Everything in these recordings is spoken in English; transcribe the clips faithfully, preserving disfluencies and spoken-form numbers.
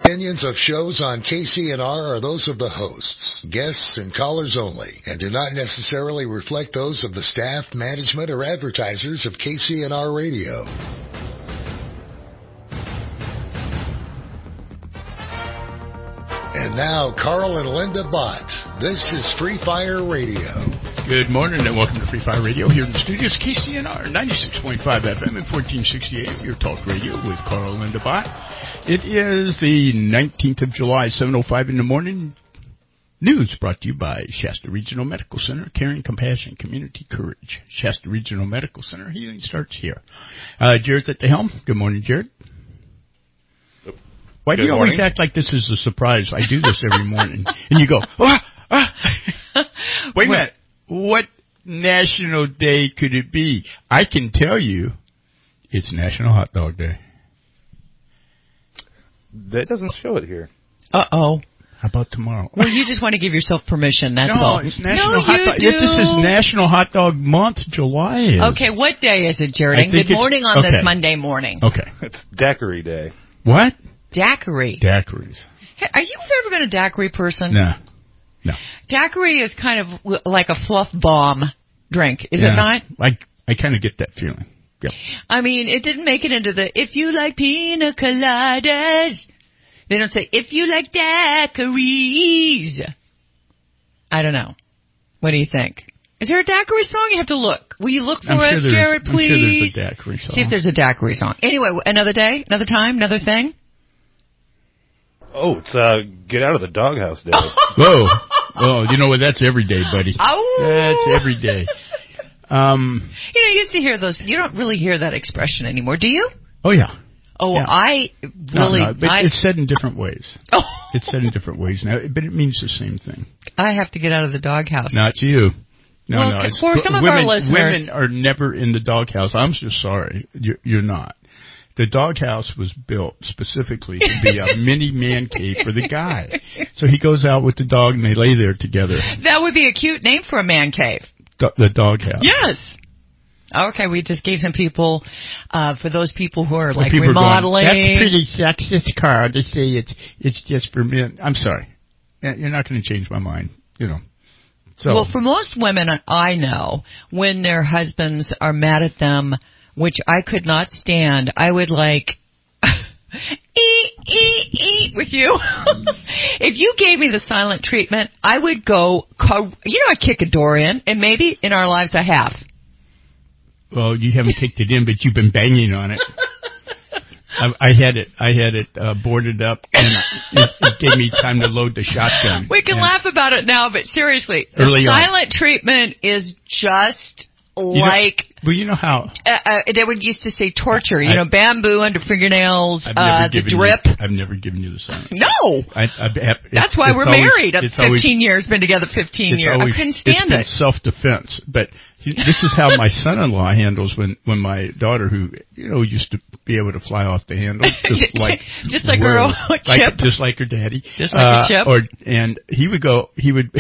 Opinions of shows on K C N R are those of the hosts, guests, and callers only, and do not necessarily reflect those of the staff, management, or advertisers of K C N R Radio. And now, Carl and Linda Bott. This is Free Fire Radio. Good morning and welcome to Free Fire Radio here in the studios, K C N R ninety-six point five F M and fourteen sixty-eight, your talk radio with Carl and Linda Bott. It is the nineteenth of July, seven oh five in the morning. News brought to you by Shasta Regional Medical Center, Caring, Compassion, Community Courage. Shasta Regional Medical Center, healing starts here. Uh, Jared's at the helm. Good morning, Jared. Why do Good you morning. always act like this is a surprise? I do this every morning. And you go, ah, ah. Wait a minute. What national day could it be? I can tell you it's National Hot Dog Day. That doesn't show it here. Uh-oh. How about tomorrow? Well, you just want to give yourself permission, that's no, all. it's National no, Hot you Dog. do. Yes, this is National Hot Dog Month. July is. Okay, what day is it, Jared? I And think good it's- morning on okay. this Monday morning. Okay. It's Daiquiri Day. What? Daiquiri. Daiquiris. Hey, are you ever been a daiquiri person? No. No. Daiquiri is kind of w- like a fluff bomb drink, is Yeah. it not? I, I kind of get that feeling. Yep. I mean, it didn't make it into the, if you like pina coladas. They don't say, if you like daiquiris. I don't know. What do you think? Is there a daiquiri song? You have to look. Will you look for I'm us, sure there's, Jared, I'm please? sure there's a daiquiri song. See if there's a daiquiri song. Anyway, another day, another time, another thing. Oh, it's uh, Get Out of the Doghouse Day. Whoa. Oh, you know what? That's every day, buddy. Oh. That's every day. Um, You know, you used to hear those. You don't really hear that expression anymore, do you? oh, yeah. Oh, Yeah. I No, really. no, but I, it's said in different ways. oh, It's said in different ways now, but it means the same thing. I have to get out of the doghouse. Not you. No, Well, no. It's for some of women, our listeners- women are never in the doghouse. I'm just sorry. You're, you're not. The doghouse was built specifically to be a mini man cave for the guy. So he goes out with the dog and they lay there together. That would be a cute name for a man cave. Do- the doghouse. Yes. Okay, we just gave some people, uh, for those people who are Well, like people are going, remodeling. that's pretty sexist, Carl, to say it's it's just for men. I'm sorry. Yeah, you're not going to change my mind, you know. So Well, for most women I know, when their husbands are mad at them, which I could not stand, I would like eat, eat, eat with you. If you gave me the silent treatment, I would go, co- you know, I'd kick a door in, and maybe in our lives I have. Well, you haven't kicked it in, but you've been banging on it. I, I had it. I had it uh, boarded up, and it, it gave me time to load the shotgun. We can and laugh about it now, but seriously, the Early on. silent treatment is just you know- like Well, you know how uh, uh, they would used to say torture. You I- know, bamboo under fingernails, I've never uh, the given drip. You, I've never given you the sign. No. I, I, it's, That's why it's we're always, married. Up it's fifteen always, years, been together fifteen it's years. always, I couldn't stand it's it. self-defense. But he, this is how my son-in-law handles when, when my daughter, who you know used to be able to fly off the handle, just like Just like her own like, Chip. just like her daddy, Just like uh, a Chip. Or and he would go, he would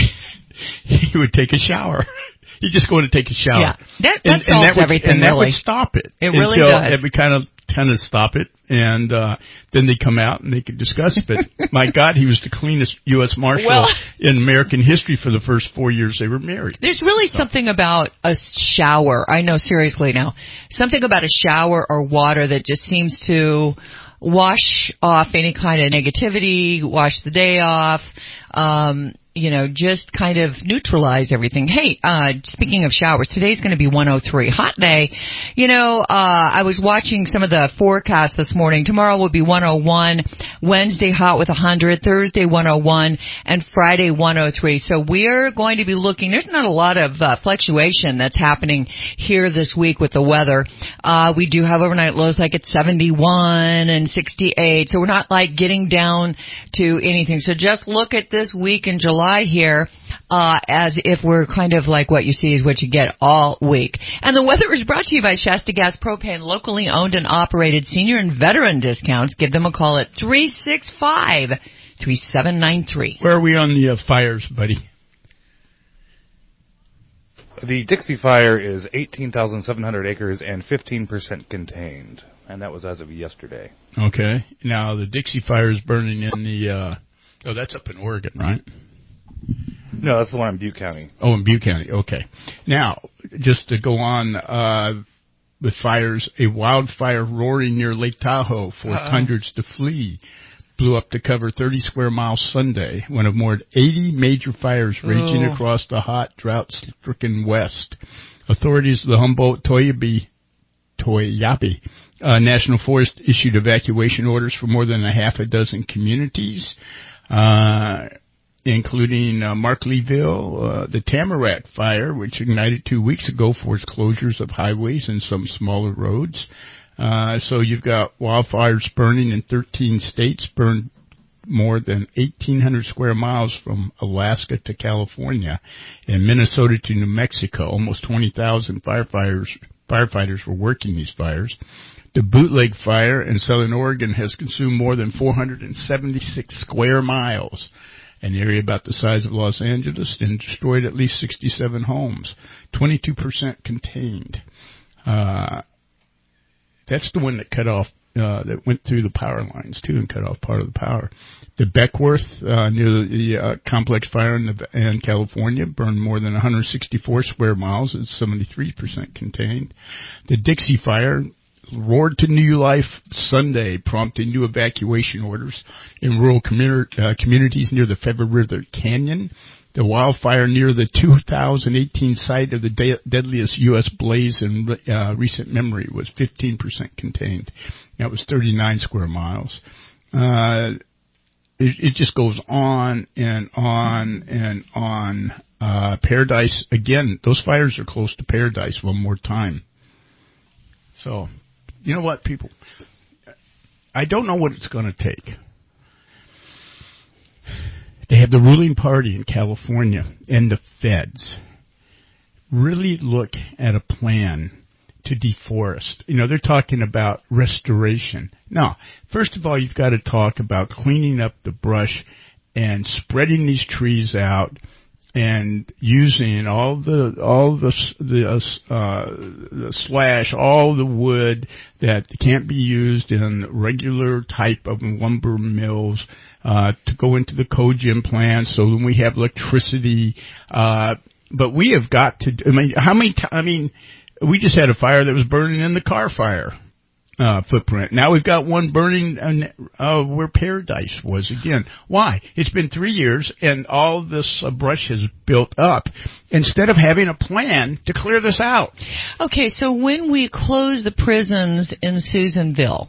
he would take a shower. He'd just go to take a shower. Yeah, that, that and, solves and that would, everything, and that really. would stop it. It really until does. It would kind of kind of stop it, and uh, then they come out and they could discuss it. But my God, he was the cleanest U S Marshal Well- in American history for the first four years they were married. There's really something about a shower. I know, seriously now. Something about a shower or water that just seems to wash off any kind of negativity, wash the day off, um, you know, just kind of neutralize everything. Hey, uh, speaking of showers, today's going to be one oh three. Hot day. You know, uh, I was watching some of the forecasts this morning. Tomorrow will be one oh one. Wednesday, hot with one hundred. Thursday, one oh one. And Friday, one oh three. So we're going to be looking. There's not a lot of uh, fluctuation that's happening here this week with the weather. Uh, we do have overnight lows like at seventy-one and sixty-eight. So we're not like getting down to anything. So just look at this week in July here uh, as if we're kind of like what you see is what you get all week. And the weather is brought to you by Shasta Gas Propane, locally owned and operated senior and veteran discounts. Give them a call at three six five, three seven nine three. Where are we on the uh, fires, buddy? The Dixie Fire is eighteen thousand seven hundred acres and fifteen percent contained, and that was as of yesterday. Okay. Now, the Dixie Fire is burning in the, uh, oh, that's up in Oregon, right? No, that's the one in Butte County. Oh, in Butte County. Okay. Now, just to go on uh, with fires, a wildfire roaring near Lake Tahoe forced uh-uh. hundreds to flee. Blew up to cover thirty square miles Sunday, one of more than eighty major fires raging oh. across the hot, drought-stricken West. Authorities of the Humboldt-Toyabe Toyabe uh, National Forest issued evacuation orders for more than a half a dozen communities, uh, including uh, Markleeville. Uh, the Tamarack Fire, which ignited two weeks ago, forced closures of highways and some smaller roads. Uh, so you've got wildfires burning in thirteen states, burned more than eighteen hundred square miles from Alaska to California, and Minnesota to New Mexico. Almost twenty thousand firefighters, firefighters were working these fires. The Bootleg Fire in southern Oregon has consumed more than four hundred seventy-six square miles, an area about the size of Los Angeles, and destroyed at least sixty-seven homes, twenty-two percent contained. Uh, That's the one that cut off, uh, that went through the power lines, too, and cut off part of the power. The Beckworth, uh, near the, the uh, complex fire in, the, in California, burned more than one hundred sixty-four square miles. It's seventy-three percent contained. The Dixie Fire roared to new life Sunday, prompting new evacuation orders in rural commu- uh, communities near the Feather River Canyon. The wildfire near the two thousand eighteen site of the de- deadliest U S blaze in uh, recent memory was fifteen percent contained. That was thirty-nine square miles. Uh, it, it just goes on and on and on. Uh, Paradise, again, those fires are close to Paradise one more time. So, you know what, people? I don't know what it's going to take. They have the ruling party in California and the feds really look at a plan to deforest. You know, they're talking about restoration. Now, first of all, you've got to talk about cleaning up the brush and spreading these trees out and using all the all the the, uh, the slash, all the wood that can't be used in regular type of lumber mills. Uh, to go into the cogen plant, so when we have electricity, uh, but we have got to, I mean, how many, t- I mean, we just had a fire that was burning in the car fire, uh, footprint. Now we've got one burning, uh, where Paradise was again. Why? It's been three years and all this uh, brush has built up instead of having a plan to clear this out. Okay, so when we close the prisons in Susanville,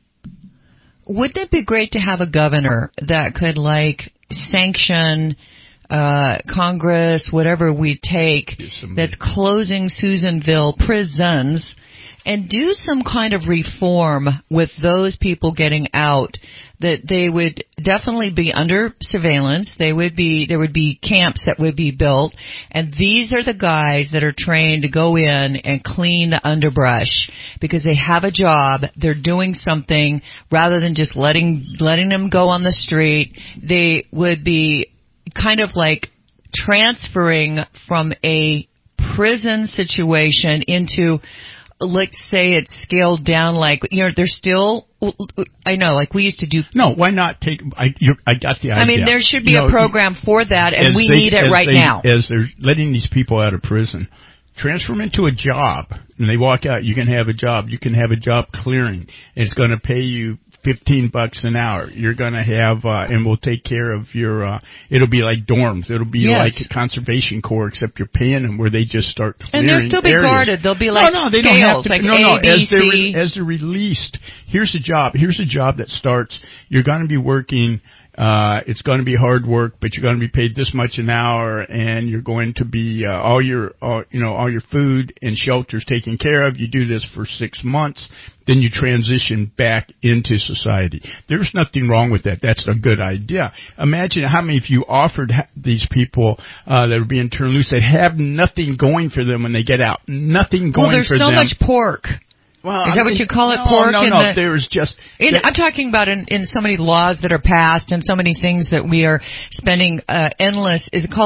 wouldn't it be great to have a governor that could, like, sanction uh Congress, whatever we take, that's closing Susanville prisons, and do some kind of reform with those people getting out, that they would definitely be under surveillance. They would be, there would be camps that would be built, and these are the guys that are trained to go in and clean the underbrush because they have a job. They're doing something rather than just letting, letting them go on the street. They would be kind of like transferring from a prison situation into, let's say it's scaled down, like, you know, they're still, I know, like we used to do. No, why not take, I, you're, I got the idea. I mean, there should be you a know, program for that, and we they, need it right they, now. As they're letting these people out of prison, transfer them into a job. When they walk out, you can have a job. You can have a job clearing. It's going to pay you fifteen bucks an hour. You're going to have, uh, and we'll take care of your, uh, it'll be like dorms. It'll be yes. like a conservation corps, except you're paying them where they just start clearing. And they'll still be areas. guarded. They'll be like no, no, they scales, don't have to, like no, A, no, B, as they're, C. as they're released, here's a job. Here's a job that starts, you're going to be working, uh, it's going to be hard work, but you're going to be paid this much an hour, and you're going to be, uh, all your, all, you know, all your food and shelters taken care of. You do this for six months, then you transition back into society. There's nothing wrong with that. That's a good idea. Imagine how many of you offered ha- these people, uh, that are being turned loose that have nothing going for them when they get out. Nothing going well, there's for so them. much pork. Well, is I that mean, what you call it, no, pork? No, in no, the, there's just... In, that, I'm talking about in, in so many laws that are passed and so many things that we are spending uh, endless... Is it called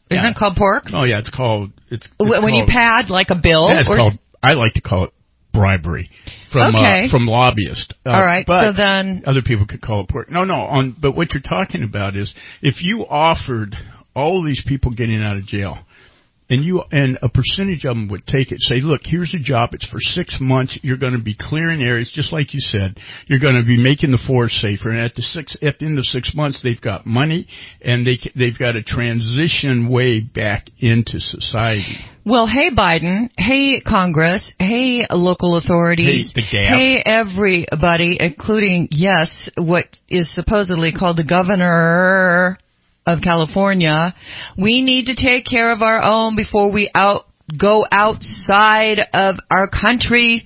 Isn't Yeah. it called pork? Oh yeah, it's called it's, it's when called, you pad like a bill. Yeah, it's or called. I like to call it bribery from Okay. uh, from lobbyists. Uh, All right, but so then- other people could call it pork. No, no. On but what you're talking about is if you offered all these people getting out of jail, and you and a percentage of them would take it, say, look, here's a job. It's for six months. You're going to be clearing areas, just like you said. You're going to be making the forest safer. And at the six at the end of six months, they've got money and they they've got a transition way back into society. Well, hey, Biden. Hey, Congress. Hey, local authorities. Hey, the G A F. Hey, everybody, including, yes, what is supposedly called the governor of California. We need to take care of our own before we out go outside of our country.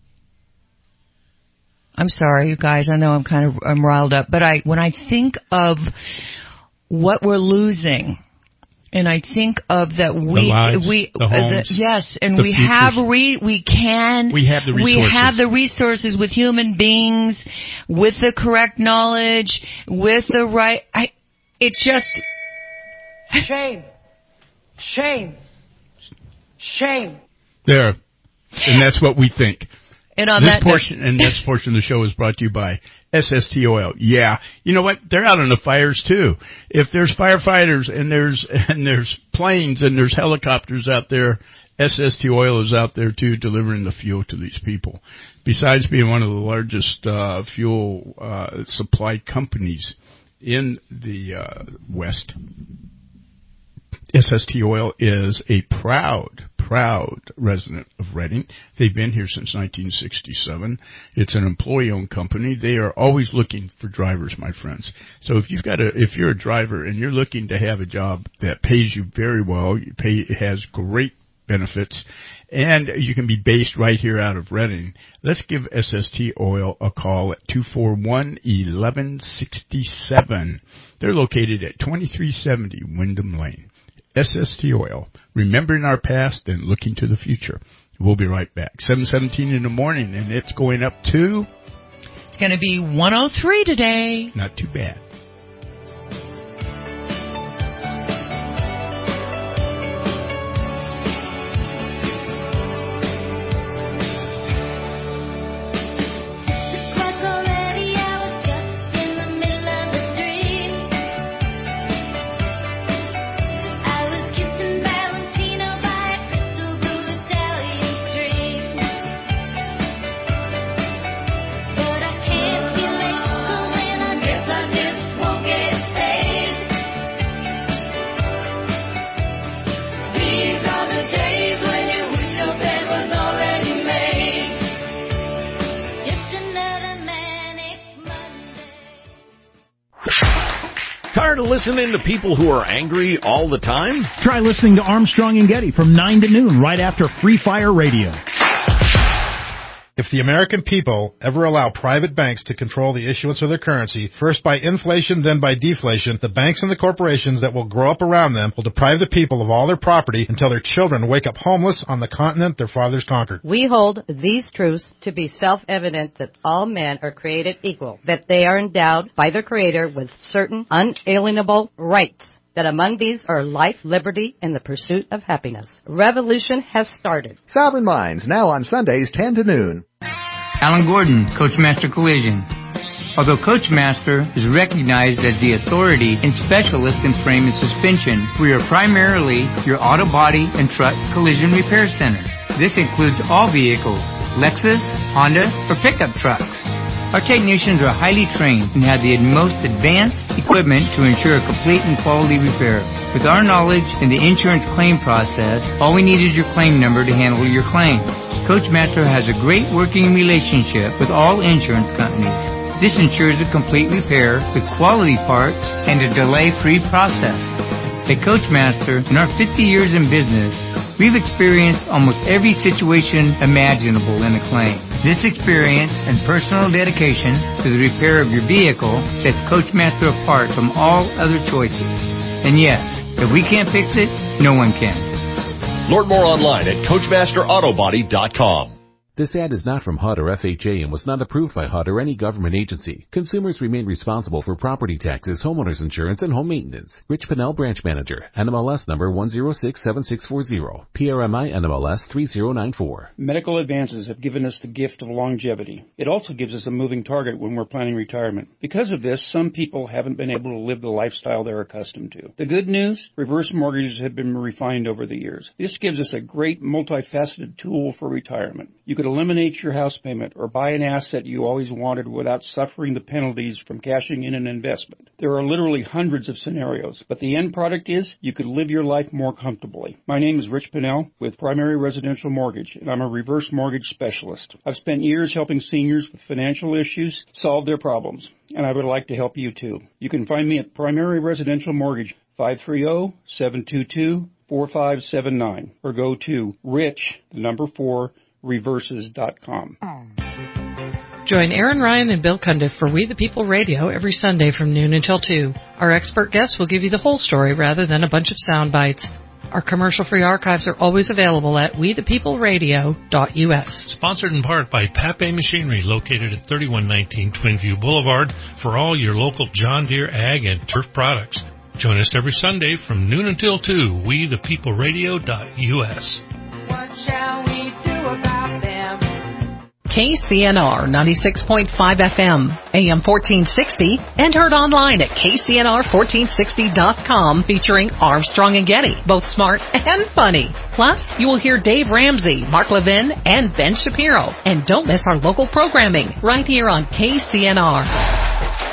I'm sorry, you guys. I know I'm kind of I'm riled up, but I when I think of what we're losing, and I think of that we The lives, we the homes, the, yes, and the we futures. have re we can We have the we resources. have the resources with human beings, with the correct knowledge, with the right. I it's just. Shame. Shame. Shame. There. And that's what we think. And on this that portion note, and this portion of the show is brought to you by S S T Oil. Yeah. You know what? They're out on the fires too. If there's firefighters and there's and there's planes and there's helicopters out there, S S T Oil is out there too, delivering the fuel to these people. Besides being one of the largest uh fuel uh supply companies in the uh West, S S T Oil is a proud, proud resident of Redding. They've been here since nineteen sixty-seven. It's an employee-owned company. They are always looking for drivers, my friends. So if you've got a, if you're a driver and you're looking to have a job that pays you very well, you pay, it has great benefits, and you can be based right here out of Redding, let's give S S T Oil a call at two four one, one one six seven. They're located at twenty-three seventy Wyndham Lane. S S T Oil, remembering our past and looking to the future. We'll be right back. seven seventeen in the morning, and it's going up to... it's going to be one oh three today. Not too bad. Tired of listening to people who are angry all the time? Try listening to Armstrong and Getty from nine to noon right after Free Fire Radio. If the American people ever allow private banks to control the issuance of their currency, first by inflation, then by deflation, the banks and the corporations that will grow up around them will deprive the people of all their property until their children wake up homeless on the continent their fathers conquered. We hold these truths to be self-evident that all men are created equal, that they are endowed by their Creator with certain unalienable rights, that among these are life, liberty, and the pursuit of happiness. Revolution has started. Sovereign Minds, now on Sundays, ten to noon. Alan Gordon, Coachmaster Collision. Although Coachmaster is recognized as the authority and specialist in frame and suspension, we are primarily your auto body and truck collision repair center. This includes all vehicles, Lexus, Honda, or pickup trucks. Our technicians are highly trained and have the most advanced equipment to ensure a complete and quality repair. With our knowledge in the insurance claim process, all we need is your claim number to handle your claim. Coachmaster has a great working relationship with all insurance companies. This ensures a complete repair with quality parts and a delay-free process. At Coachmaster, in our fifty years in business, we've experienced almost every situation imaginable in a claim. This experience and personal dedication to the repair of your vehicle sets Coachmaster apart from all other choices. And yes, if we can't fix it, no one can. Learn more online at Coachmaster Auto Body dot com. This ad is not from H U D or F H A and was not approved by H U D or any government agency. Consumers remain responsible for property taxes, homeowners insurance, and home maintenance. Rich Pinnell, Branch Manager. N M L S number one zero six seven six four zero. P R M I N M L S three zero nine four. Medical advances have given us the gift of longevity. It also gives us a moving target when we're planning retirement. Because of this, some people haven't been able to live the lifestyle they're accustomed to. The good news? Reverse mortgages have been refined over the years. This gives us a great multifaceted tool for retirement. You could eliminate your house payment or buy an asset you always wanted without suffering the penalties from cashing in an investment. There are literally hundreds of scenarios, but the end product is you could live your life more comfortably. My name is Rich Pinnell with Primary Residential Mortgage, and I'm a reverse mortgage specialist. I've spent years helping seniors with financial issues solve their problems, and I would like to help you too. You can find me at Primary Residential Mortgage, five three zero, seven two two, four five seven nine, or go to rich, the number four, reverses dot com. Join Aaron Ryan and Bill Cundiff for We the People Radio every Sunday from noon until two. Our expert guests will give you the whole story rather than a bunch of sound bites. Our commercial-free archives are always available at we the people radio dot U S. Sponsored in part by Pape Machinery, located at thirty-one nineteen Twinview Boulevard, for all your local John Deere ag and turf products. Join us every Sunday from noon until two, we the people radio dot U S. What shall we do about them? K C N R ninety-six point five F M, A M fourteen sixty, and heard online at K C N R fourteen sixty dot com, featuring Armstrong and Getty, both smart and funny. Plus, you will hear Dave Ramsey, Mark Levin, and Ben Shapiro. And don't miss our local programming right here on K C N R.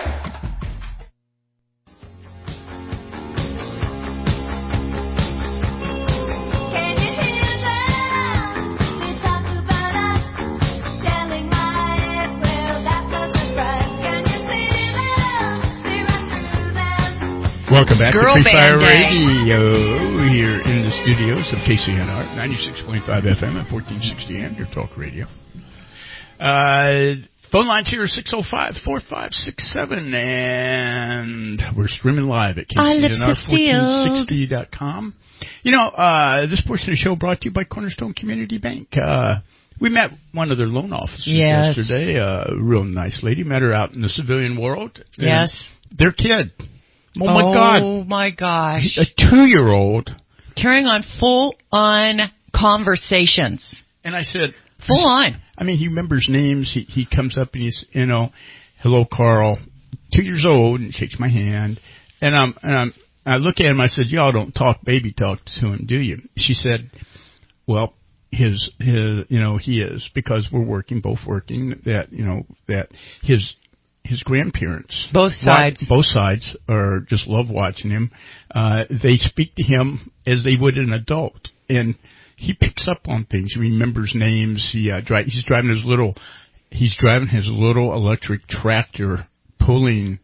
Welcome back Girl to Free Fire Band Radio here in the studios of K C N R, ninety-six point five F M and fourteen sixty A M, your talk radio. Uh, phone lines here are six oh five, four five six seven, and we're streaming live at K C N R fourteen sixty dot com. You know, uh, this portion of the show brought to you by Cornerstone Community Bank. Uh, we met one of their loan officers yes. yesterday, a real nice lady. Met her out in the civilian world. Yes. Their kid. Oh, my oh, God. Oh, my gosh. A two-year-old. Carrying on full-on conversations. And I said... Full on. I mean, he remembers names. He he comes up and he's, you know, hello, Carl. Two years old, and shakes my hand. And, um, and I'm, I look at him, I said, y'all don't talk baby talk to him, do you? She said, well, his, his, you know, he is, because we're working, both working, that, you know, that his... his grandparents. Both sides. Both sides are just love watching him. Uh, they speak to him as they would an adult. And he picks up on things. He remembers names. He, uh, dri- he's driving his little, he's driving his little electric tractor, pulling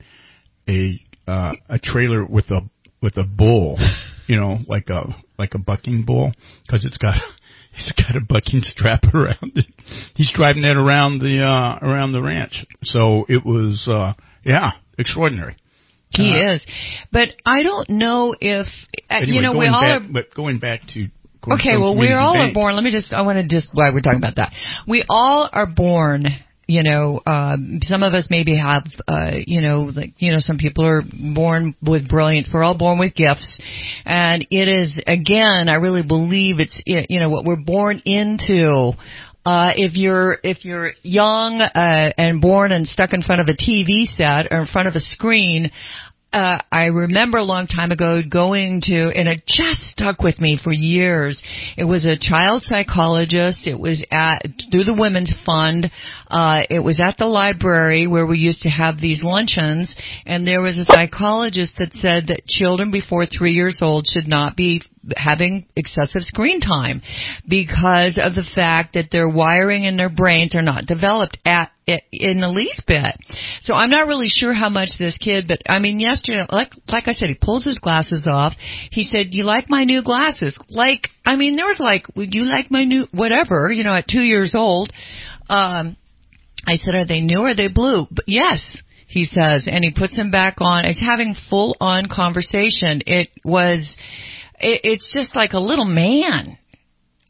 a, uh, a trailer with a, with a bull, you know, like a, like a bucking bull, cause it's got, it's got a bucking strap around it. He's driving that around the uh, around the ranch. So it was, uh, yeah, extraordinary. He uh, is, but I don't know if uh, anyway, you know we all. Back, are, but going back to okay, well, we all Bank. are born. Let me just. I want to just. Why we're talking about that. We all are born. You know, um, some of us maybe have, uh, you know, like, you know, some people are born with brilliance. We're all born with gifts. And it is, again, I really believe it's, you know, what we're born into. Uh, if you're, if you're young, uh, and born and stuck in front of a T V set or in front of a screen, Uh, I remember a long time ago going to, and it just stuck with me for years. It was a child psychologist. It was at, through the Women's Fund. Uh, it was at the library where we used to have these luncheons. And there was a psychologist that said that children before three years old should not be having excessive screen time because of the fact that their wiring in their brains are not developed at in the least bit. So I'm not really sure how much this kid, but I mean yesterday, like like I said, he pulls his glasses off. He said, "Do you like my new glasses?" Like, I mean, there was like, "Would you like my new whatever?" You know, at two years old. Um, I said, "Are they new or are they blue?" But yes, he says, and he puts them back on. He's having full on conversation. It was. It's just like a little man.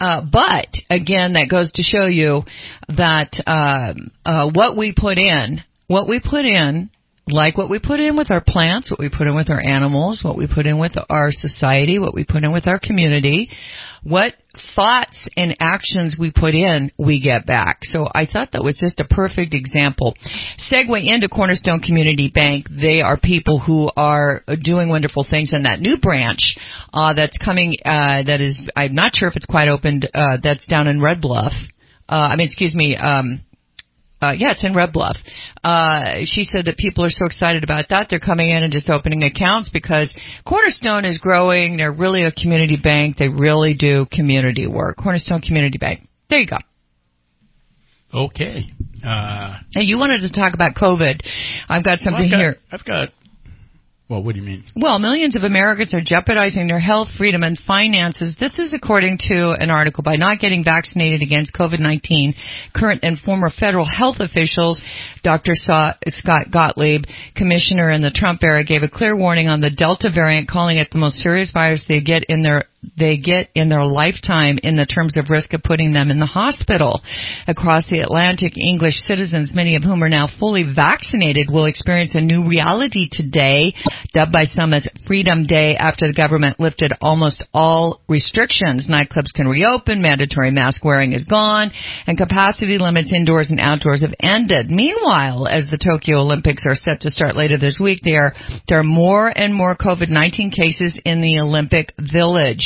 Uh, but again, that goes to show you that uh, uh, what we put in, what we put in, like what we put in with our plants, what we put in with our animals, what we put in with our society, what we put in with our community, what thoughts and actions we put in, we get back. So I thought that was just a perfect example. Segue into Cornerstone Community Bank. They are people who are doing wonderful things in that new branch uh, that's coming, uh, that is, I'm not sure if it's quite opened, uh, that's down in Red Bluff. Uh, I mean, excuse me, um, Uh, yeah, it's in Red Bluff. Uh, she said that people are so excited about that. They're coming in and just opening accounts because Cornerstone is growing. They're really a community bank. They really do community work. Cornerstone Community Bank. There you go. Okay. Uh, hey, you wanted to talk about COVID. I've got something well, I've got, here. I've got, well, what do you mean? Well, millions of Americans are jeopardizing their health, freedom, and finances. This is according to an article by not getting vaccinated against COVID nineteen. Current and former federal health officials, Doctor Scott Gottlieb, commissioner in the Trump era, gave a clear warning on the Delta variant, calling it the most serious virus they get in their they get in their lifetime in the terms of risk of putting them in the hospital. Across the Atlantic, English citizens, many of whom are now fully vaccinated, will experience a new reality today, dubbed by some as Freedom Day, after the government lifted almost all restrictions. Nightclubs can reopen, mandatory mask wearing is gone, and capacity limits indoors and outdoors have ended. Meanwhile, as the Tokyo Olympics are set to start later this week, there, there are more and more COVID nineteen cases in the Olympic Village.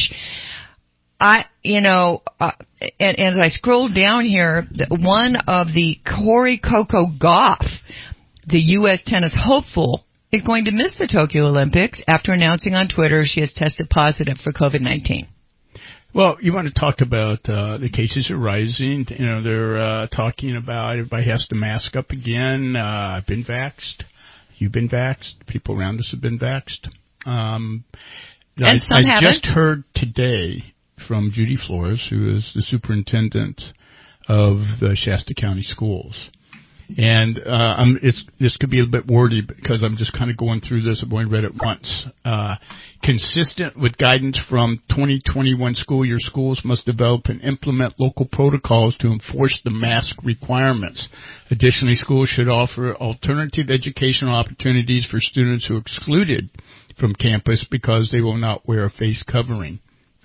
I, you know, uh, and, and as I scroll down here, one of the Corey Coco Gauff, the U S tennis hopeful, is going to miss the Tokyo Olympics after announcing on Twitter she has tested positive for COVID nineteen. Well, you want to talk about uh, the cases are rising. You know, they're uh, talking about everybody has to mask up again. Uh, I've been vaxxed. You've been vaxxed. People around us have been vaxxed. Um, and I, some I haven't. just heard today from Judy Flores, who is the superintendent of the Shasta County Schools. And uh, I'm, it's, this could be a bit wordy because I'm just kind of going through this. I've only read it once. Uh, consistent with guidance from twenty twenty-one school year, schools must develop and implement local protocols to enforce the mask requirements. Additionally, schools should offer alternative educational opportunities for students who are excluded from campus because they will not wear a face covering.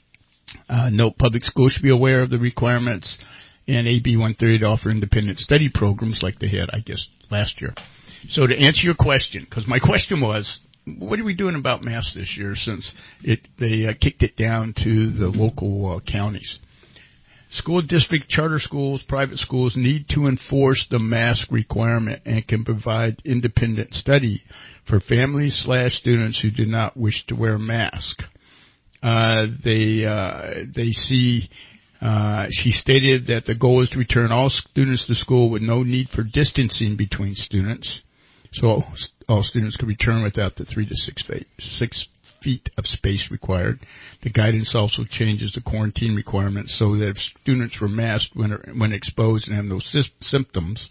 Uh, note, public schools should be aware of the requirements and A B one thirty to offer independent study programs like they had, I guess, last year. So to answer your question, because my question was, what are we doing about masks this year since it they uh, kicked it down to the local uh, counties? School district, charter schools, private schools need to enforce the mask requirement and can provide independent study for families slash students who do not wish to wear a mask. Uh, they uh, they see... Uh, she stated that the goal is to return all students to school with no need for distancing between students. So all students could return without the three to six feet, six feet of space required. The guidance also changes the quarantine requirements so that if students were masked when, when exposed and have no sy- symptoms,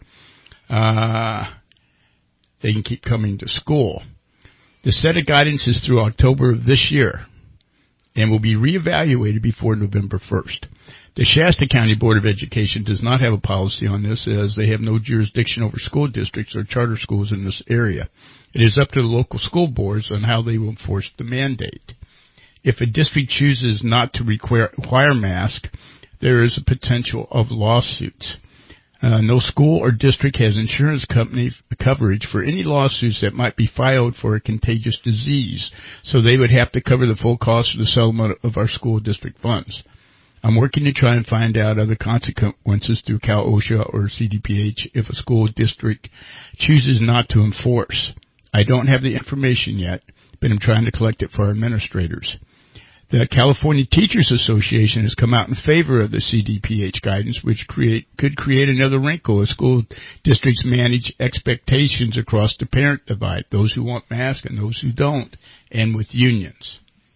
uh, they can keep coming to school. The set of guidance is through October of this year and will be reevaluated before November first. The Shasta County Board of Education does not have a policy on this, as they have no jurisdiction over school districts or charter schools in this area. It is up to the local school boards on how they will enforce the mandate. If a district chooses not to require, require masks, there is a potential of lawsuits. Uh, no school or district has insurance company coverage for any lawsuits that might be filed for a contagious disease, so they would have to cover the full cost of the settlement of our school district funds. I'm working to try and find out other consequences through Cal OSHA or C D P H if a school district chooses not to enforce. I don't have the information yet, but I'm trying to collect it for our administrators. The California Teachers Association has come out in favor of the C D P H guidance, which create, could create another wrinkle as school districts manage expectations across the parent divide, those who want masks and those who don't, and with unions.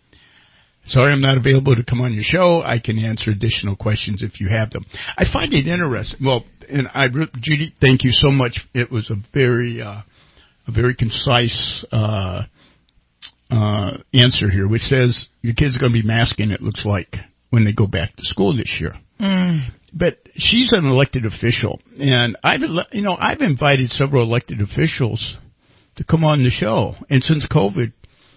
Sorry I'm not available to come on your show. I can answer additional questions if you have them. I find it interesting. Well, and I, Judy, thank you so much. It was a very, uh, a very concise, uh, uh, answer here, which says your kids are going to be masking, it looks like. when they go back to school this year. Mm. But she's an elected official, and I've, you know, I've invited several elected officials to come on the show. And since COVID,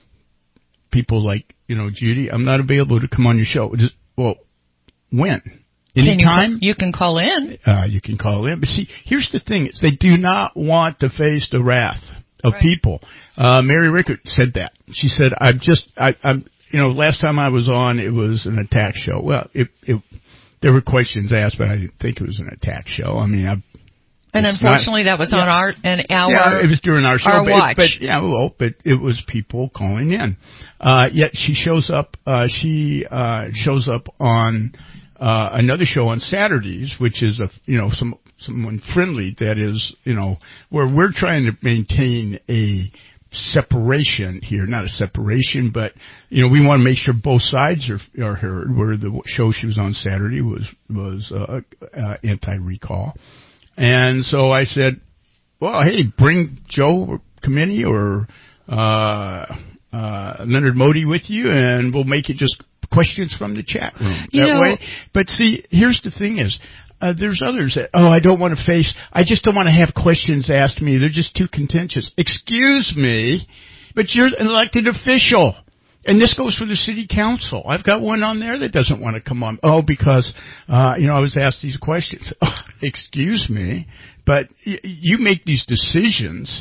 people like, you know, Judy, I'm not available to come on your show. Just, well, when? Anytime? You, you can call in. Uh, you can call in. But see, here's the thing. Is they do not want to face the wrath of right. people. Uh, Mary Rickert said that. She said, I'm just, I, I'm, you know, last time I was on, it was an attack show. Well, it, it, there were questions asked, but I didn't think it was an attack show. I mean, I, And unfortunately, not, that was yeah. on our an hour. Yeah, it was during our show. Our but, watch. But yeah, well, but it was people calling in. Uh, yet she shows up. Uh, she uh, shows up on uh, another show on Saturdays, which is a you know some someone friendly. That is you know where we're trying to maintain a separation here, not a separation, but you know we want to make sure both sides are are heard. Where the show she was on Saturday was was uh, uh, anti-recall. And so I said, well, hey, bring Joe Kamini or uh, uh, Leonard Modi with you, and we'll make it just questions from the chat room you that know, way. But see, here's the thing is, uh, there's others that, oh, I don't want to face, I just don't want to have questions asked me. They're just too contentious. Excuse me, but you're an elected official. And this goes for the city council. I've got one on there that doesn't want to come on. Oh, because, uh, you know, I was asked these questions. Oh, excuse me, but y- you make these decisions.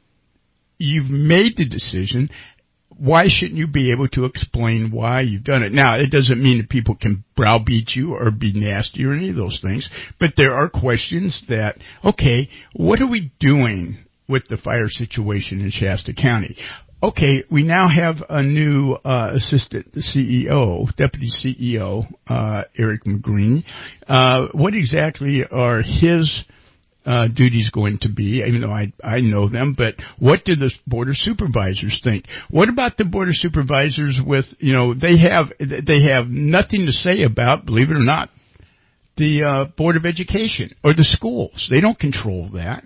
You've made the decision. Why shouldn't you be able to explain why you've done it? Now, it doesn't mean that people can browbeat you or be nasty or any of those things, but there are questions that, okay, what are we doing with the fire situation in Shasta County? Okay, we now have a new uh, assistant C E O, deputy C E O, uh, Eric McGreen. Uh, what exactly are his uh, duties going to be? Even though I I know them, but what do the board of supervisors think? What about the board of supervisors with you know they have they have nothing to say about, believe it or not, the uh, board of education or the schools? They don't control that.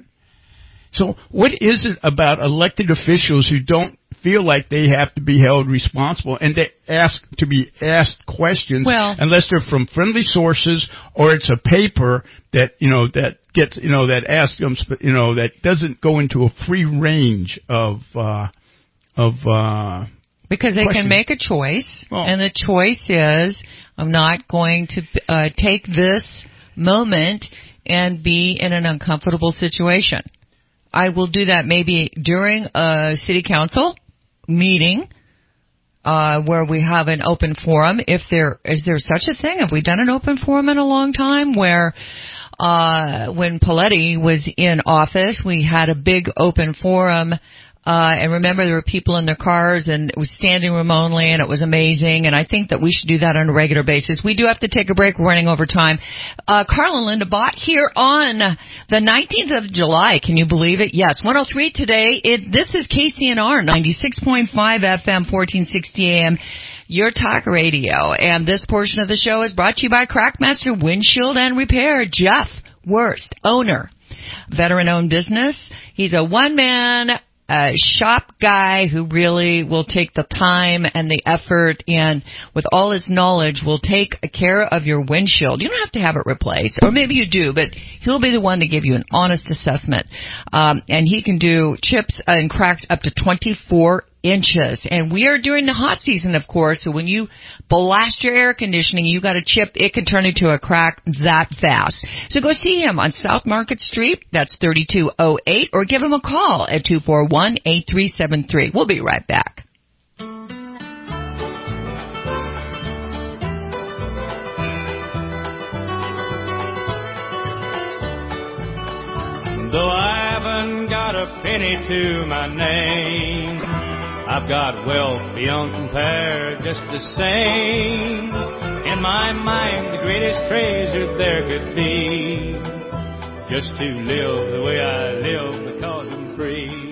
So what is it about elected officials who don't feel like they have to be held responsible and they ask to be asked questions well, unless they're from friendly sources or it's a paper that, you know, that gets, you know, that asks them, you know, that doesn't go into a free range of, uh, of, uh, because they questions. can make a choice, oh. and the choice is, I'm not going to uh, take this moment and be in an uncomfortable situation. I will do that maybe during a city council meeting uh, where we have an open forum. If there is there such a thing? Have we done an open forum in a long time? Where uh, when Paletti was in office, we had a big open forum. Uh, and remember, there were people in their cars, and it was standing room only, and it was amazing. And I think that we should do that on a regular basis. We do have to take a break. We're running over time. Uh, Carl and Linda Bott here on the nineteenth of July. Can you believe it? Yes, one oh three today. It, this is K C N R, ninety-six point five F M, fourteen sixty A M. Your talk radio. And this portion of the show is brought to you by Crackmaster Windshield and Repair. Jeff Wurst, owner, veteran-owned business. He's a one-man a shop guy who really will take the time and the effort and with all his knowledge will take care of your windshield. You don't have to have it replaced, or maybe you do, but he'll be the one to give you an honest assessment. Um, and he can do chips and cracks up to twenty-four inches. And we are during the hot season, of course, so when you blast your air conditioning, you got a chip, it can turn into a crack that fast. So go see him on South Market Street, that's thirty-two oh eight, or give him a call at two four one, eight three seven three. We'll be right back. Though I haven't got a penny to my name, I've got wealth beyond compare just the same. In my mind, the greatest treasure there could be just to live the way I live because I'm free.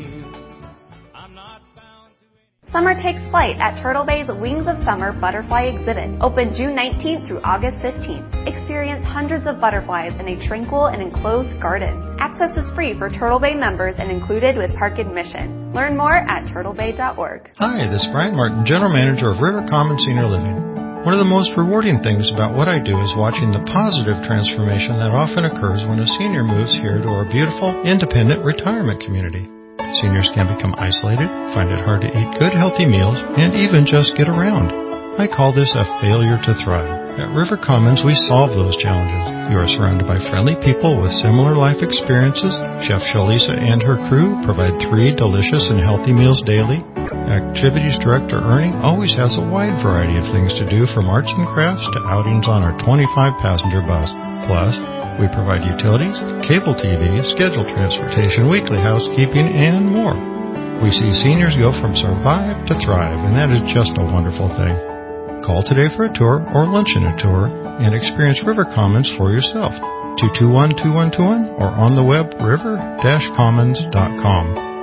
Summer takes flight at Turtle Bay's Wings of Summer Butterfly Exhibit, open June nineteenth through August fifteenth. Experience hundreds of butterflies in a tranquil and enclosed garden. Access is free for Turtle Bay members and included with park admission. Learn more at turtle bay dot org. Hi, this is Brian Martin, General Manager of River Common Senior Living. One of the most rewarding things about what I do is watching the positive transformation that often occurs when a senior moves here to our beautiful, independent retirement community. Seniors can become isolated, find it hard to eat good, healthy meals, and even just get around. I call this a failure to thrive. At River Commons, we solve those challenges. You are surrounded by friendly people with similar life experiences. Chef Shalisa and her crew provide three delicious and healthy meals daily. Activities Director Ernie always has a wide variety of things to do, from arts and crafts to outings on our twenty-five passenger bus. Plus, we provide utilities, cable T V, scheduled transportation, weekly housekeeping, and more. We see seniors go from survive to thrive, and that is just a wonderful thing. Call today for a tour or luncheon a tour and experience River Commons for yourself. two two one, two one two one or on the web river dash commons dot com.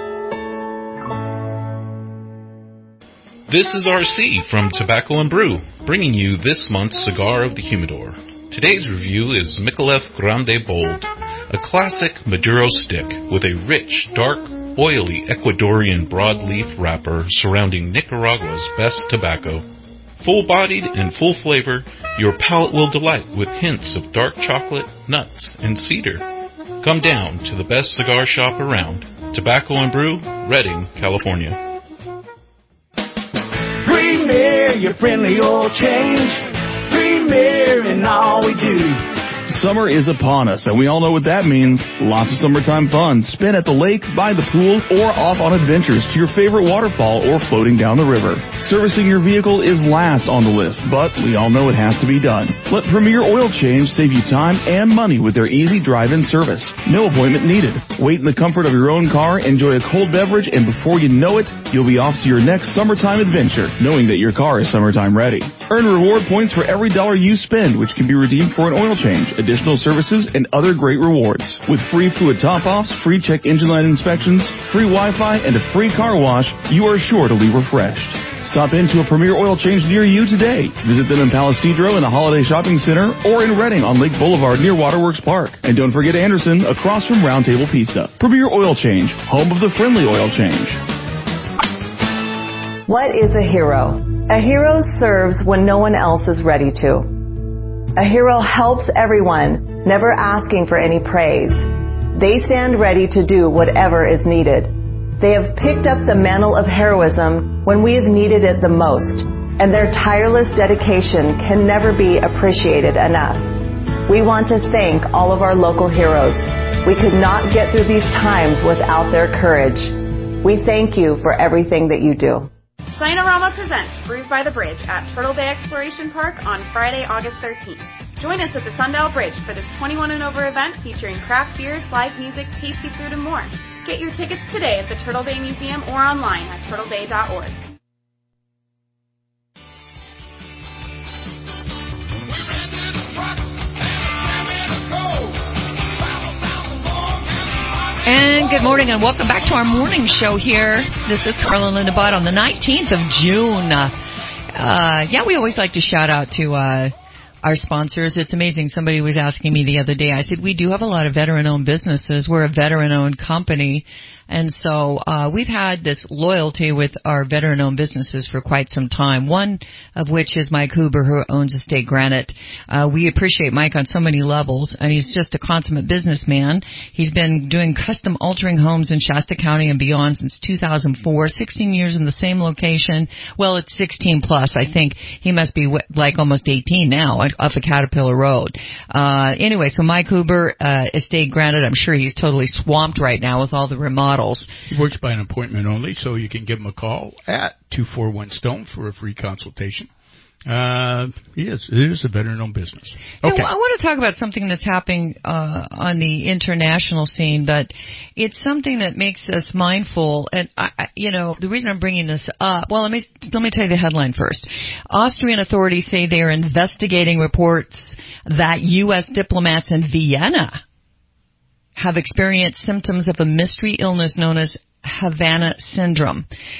This is R C from Tobacco and Brew, bringing you this month's Cigar of the Humidor. Today's review is Micallef Grande Bold, a classic Maduro stick with a rich, dark, oily Ecuadorian broadleaf wrapper surrounding Nicaragua's best tobacco. Full-bodied and full flavor, your palate will delight with hints of dark chocolate, nuts, and cedar. Come down to the best cigar shop around, Tobacco and Brew, Redding, California. Premier, your friendly oil change. Premier in all we do. Summer is upon us, and we all know what that means. Lots of summertime fun. Spin at the lake, by the pool, or off on adventures to your favorite waterfall or floating down the river. Servicing your vehicle is last on the list, but we all know it has to be done. Let Premier Oil Change save you time and money with their easy drive-in service. No appointment needed. Wait in the comfort of your own car, enjoy a cold beverage, and before you know it, you'll be off to your next summertime adventure, knowing that your car is summertime ready. Earn reward points for every dollar you spend, which can be redeemed for an oil change, additional services, and other great rewards. With free fluid top-offs, free check engine light inspections, free Wi-Fi, and a free car wash, you are sure to leave refreshed. Stop into a Premier Oil Change near you today. Visit them in Palo Cedro in the Holiday Shopping Center or in Redding on Lake Boulevard near Waterworks Park. And don't forget Anderson across from Round Table Pizza. Premier Oil Change, home of the friendly oil change. What is a hero? A hero serves when no one else is ready to. A hero helps everyone, never asking for any praise. They stand ready to do whatever is needed. They have picked up the mantle of heroism when we have needed it the most, and their tireless dedication can never be appreciated enough. We want to thank all of our local heroes. We could not get through these times without their courage. We thank you for everything that you do. Sinorama presents Brews by the Bridge at Turtle Bay Exploration Park on Friday, August thirteenth. Join us at the Sundial Bridge for this twenty-one and over event featuring craft beers, live music, tasty food, and more. Get your tickets today at the Turtle Bay Museum or online at turtle bay dot org. And good morning and welcome back to our morning show here. This is Carla Linda Butt on the nineteenth of June. Uh, yeah, we always like to shout out to uh, our sponsors. It's amazing. Somebody was asking me the other day. I said, we do have a lot of veteran-owned businesses. We're a veteran-owned company. And so uh we've had this loyalty with our veteran-owned businesses for quite some time, one of which is Mike Huber, who owns Estate Granite. Uh we appreciate Mike on so many levels, and he's just a consummate businessman. He's been doing custom altering homes in Shasta County and beyond since two thousand four, sixteen years in the same location. Well, it's sixteen plus. I think he must be like almost eighteen now off of Caterpillar Road. Uh Anyway, so Mike Huber, uh Estate Granite, I'm sure he's totally swamped right now with all the remodels. He works by an appointment only, so you can give him a call at two four one STONE for a free consultation. Uh, he is, it is a veteran-owned business. Okay. Yeah, well, I want to talk about something that's happening uh, on the international scene, but it's something that makes us mindful. And I, I, you know, the reason I'm bringing this up, well, let me let me tell you the headline first. Austrian authorities say they are investigating reports that U S diplomats in Vienna have experienced symptoms of a mystery illness known as Havana syndrome.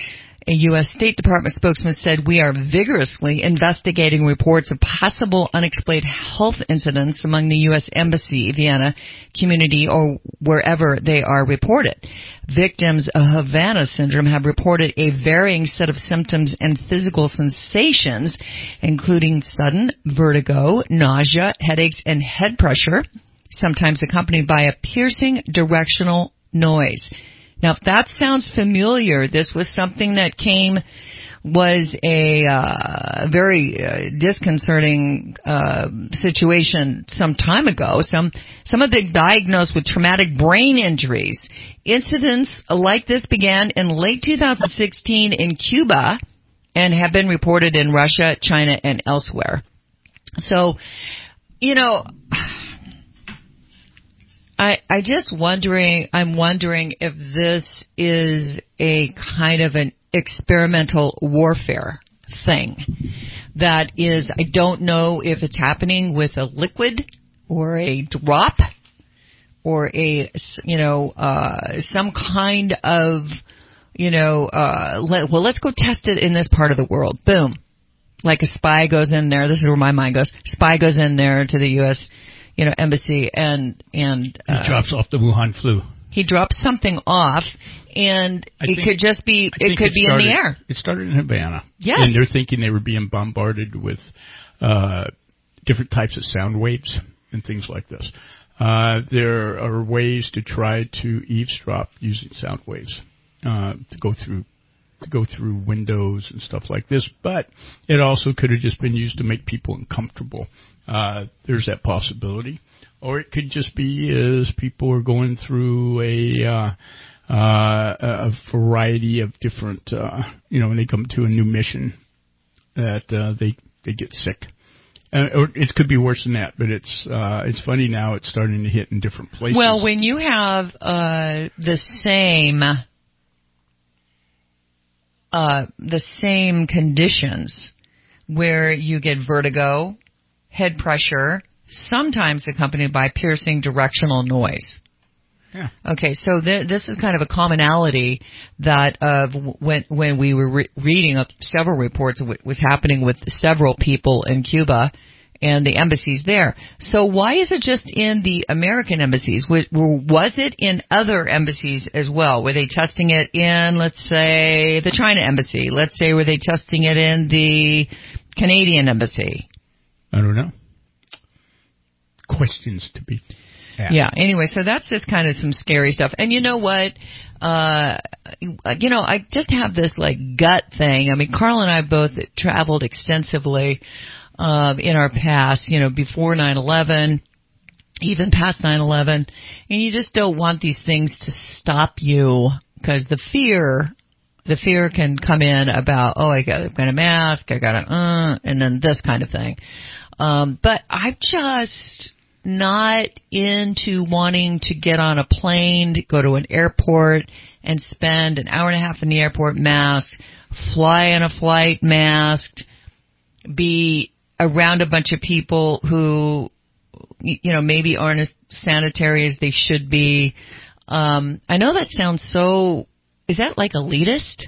a U S State Department spokesman said, we are vigorously investigating reports of possible unexplained health incidents among the U S Embassy, Vienna community, or wherever they are reported. Victims of Havana syndrome have reported a varying set of symptoms and physical sensations, including sudden vertigo, nausea, headaches, and head pressure, sometimes accompanied by a piercing directional noise. Now, if that sounds familiar, this was something that came, was a uh, very uh, disconcerting uh, situation some time ago. Some some of the diagnosed with traumatic brain injuries. Incidents like this began in late two thousand sixteen in Cuba and have been reported in Russia, China, and elsewhere. So, you know, I, I just wondering, I'm wondering if this is a kind of an experimental warfare thing that is, I don't know if it's happening with a liquid or a drop or a, you know, uh, some kind of, you know, uh, let, well, let's go test it in this part of the world. Boom. Like a spy goes in there. This is where my mind goes. Spy goes in there to the U S you know, embassy and, and, uh, he drops off the Wuhan flu. He drops something off and I it think, could just be, I it could it be started, in the air. It started in Havana. Yes. And they're thinking they were being bombarded with, uh, different types of sound waves and things like this. Uh, there are ways to try to eavesdrop using sound waves, uh, to go through to go through windows and stuff like this, but it also could have just been used to make people uncomfortable. Uh, there's that possibility. Or it could just be as people are going through a, uh, uh, a variety of different, uh, you know, when they come to a new mission that, uh, they, they get sick. Uh, or it could be worse than that, but it's, uh, it's funny now it's starting to hit in different places. Well, when you have, uh, the same, uh, the same conditions where you get vertigo, head pressure, sometimes accompanied by piercing directional noise. Yeah. Okay, so th- this is kind of a commonality that of uh, when when we were re- reading several reports of what was happening with several people in Cuba and the embassies there. So why is it just in the American embassies? Was, was it in other embassies as well? Were they testing it in, let's say, the China embassy? Let's say, were they testing it in the Canadian embassy? I don't know. Questions to be asked. Yeah, anyway, so that's just kind of some scary stuff. And you know what? Uh, you know, I just have this, like, gut thing. I mean, Carl and I both traveled extensively um, in our past, you know, before nine eleven, even past nine eleven. And you just don't want these things to stop you because the fear... The fear can come in about, oh, I got, I've got a mask, I got a, uh, and then this kind of thing. Um, but I'm just not into wanting to get on a plane, to go to an airport, and spend an hour and a half in the airport masked, fly on a flight masked, be around a bunch of people who, you know, maybe aren't as sanitary as they should be. Um, I know that sounds so... Is that like elitist?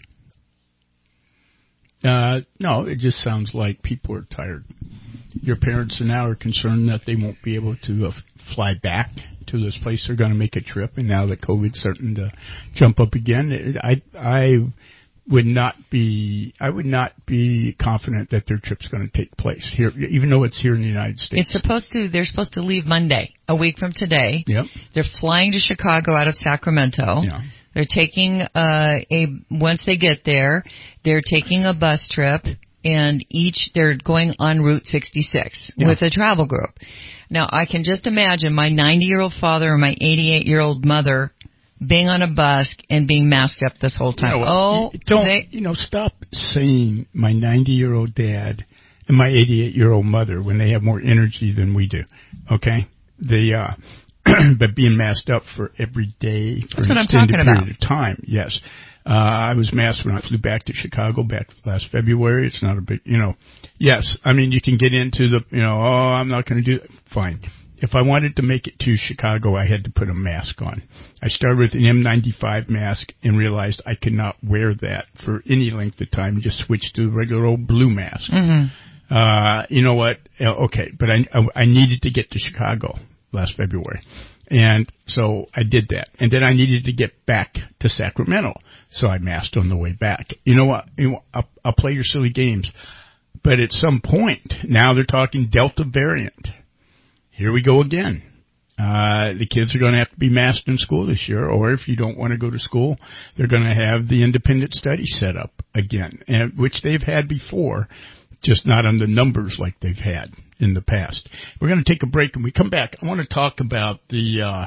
Uh, no, it just sounds like people are tired. Your parents now are concerned that they won't be able to uh, fly back to this place. They're going to make a trip, and now that COVID's starting to jump up again, I I would not be I would not be confident that their trip's going to take place here, even though it's here in the United States. It's supposed to. They're supposed to leave Monday, a week from today. Yep. They're flying to Chicago out of Sacramento. Yeah. They're taking uh, a once they get there, they're taking a bus trip, and each they're going on Route sixty-six yeah. with a travel group. Now, I can just imagine my ninety-year-old father and my eighty-eight-year-old mother being on a bus and being masked up this whole time. You know, oh, don't they, you know? Stop saying my ninety-year-old dad and my eighty-eight-year-old mother when they have more energy than we do. Okay, they. Uh, But being masked up for every day for That's an what I'm extended talking period about. of time, yes. Uh, I was masked when I flew back to Chicago back last February. It's not a big, you know, yes. I mean, you can get into the, you know, oh, I'm not going to do that. Fine. if I wanted to make it to Chicago, I had to put a mask on. I started with an N ninety-five mask and realized I could not wear that for any length of time. Just switched to the regular old blue mask. Mm-hmm. Uh, you know what? Okay, but I, I, I needed to get to Chicago last February. And so I did that. And then I needed to get back to Sacramento. So I masked on the way back. You know what? You know, I'll, I'll play your silly games. But at some point, now they're talking Delta variant. Here we go again. Uh, the kids are going to have to be masked in school this year, or if you don't want to go to school, they're going to have the independent study set up again, and which they've had before, just not on the numbers like they've had in the past. We're going to take a break. When we come back, I want to talk about the uh,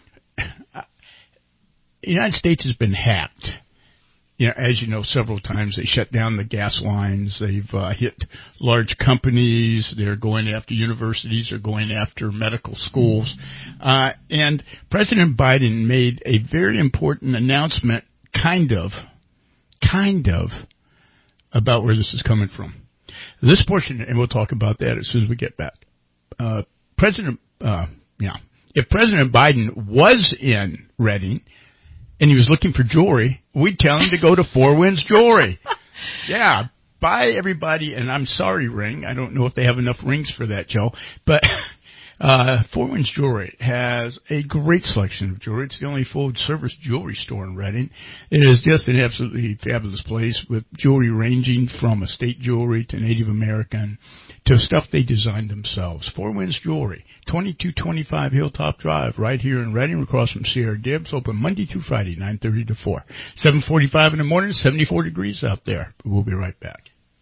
the United States has been hacked. You know, as you know, several times they shut down the gas lines. They've uh, hit large companies. They're going after universities. They're going after medical schools. Uh, and President Biden made a very important announcement, kind of, kind of, about where this is coming from. This portion, and we'll talk about that as soon as we get back. Uh, President, uh, yeah, if President Biden was in Reading, and he was looking for jewelry, we'd tell him to go to Four Winds Jewelry. Yeah, buy everybody, and I'm sorry, ring. I don't know if they have enough rings for that, Joe. But uh, Four Winds Jewelry has a great selection of jewelry. It's the only full-service jewelry store in Reading. It is just an absolutely fabulous place with jewelry ranging from estate jewelry to Native American to stuff they designed themselves. Four Winds Jewelry, twenty-two twenty-five Hilltop Drive, right here in Reading, across from Sierra Gibbs, open Monday through Friday, nine thirty to four. seven forty-five in the morning, seventy-four degrees out there. We'll be right back.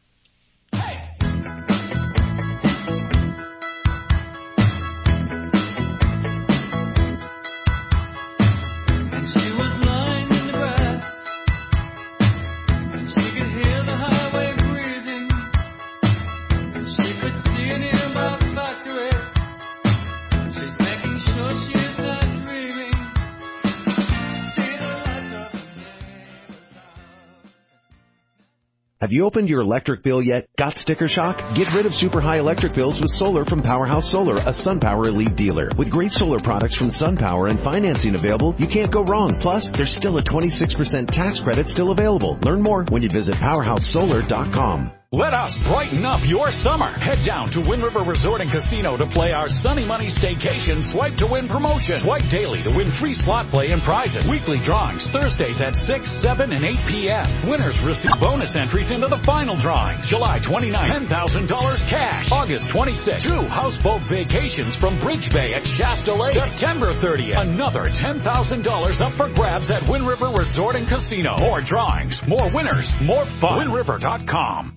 Have you opened your electric bill yet? Got sticker shock? Get rid of super high electric bills with solar from Powerhouse Solar, a SunPower Elite dealer. With great solar products from SunPower and financing available, you can't go wrong. Plus, there's still a twenty-six percent tax credit still available. Learn more when you visit powerhouse solar dot com. Let us brighten up your summer. Head down to Wind River Resort and Casino to play our Sunny Money Staycation Swipe to Win promotion. Swipe daily to win free slot play and prizes. Weekly drawings Thursdays at six, seven, and eight p.m. Winners receive bonus entries into the final drawings. July twenty-ninth, ten thousand dollars cash. August twenty-sixth, two houseboat vacations from Bridge Bay at Shasta Lake. September thirtieth, another ten thousand dollars up for grabs at Wind River Resort and Casino. More drawings, more winners, more fun. wind river dot com.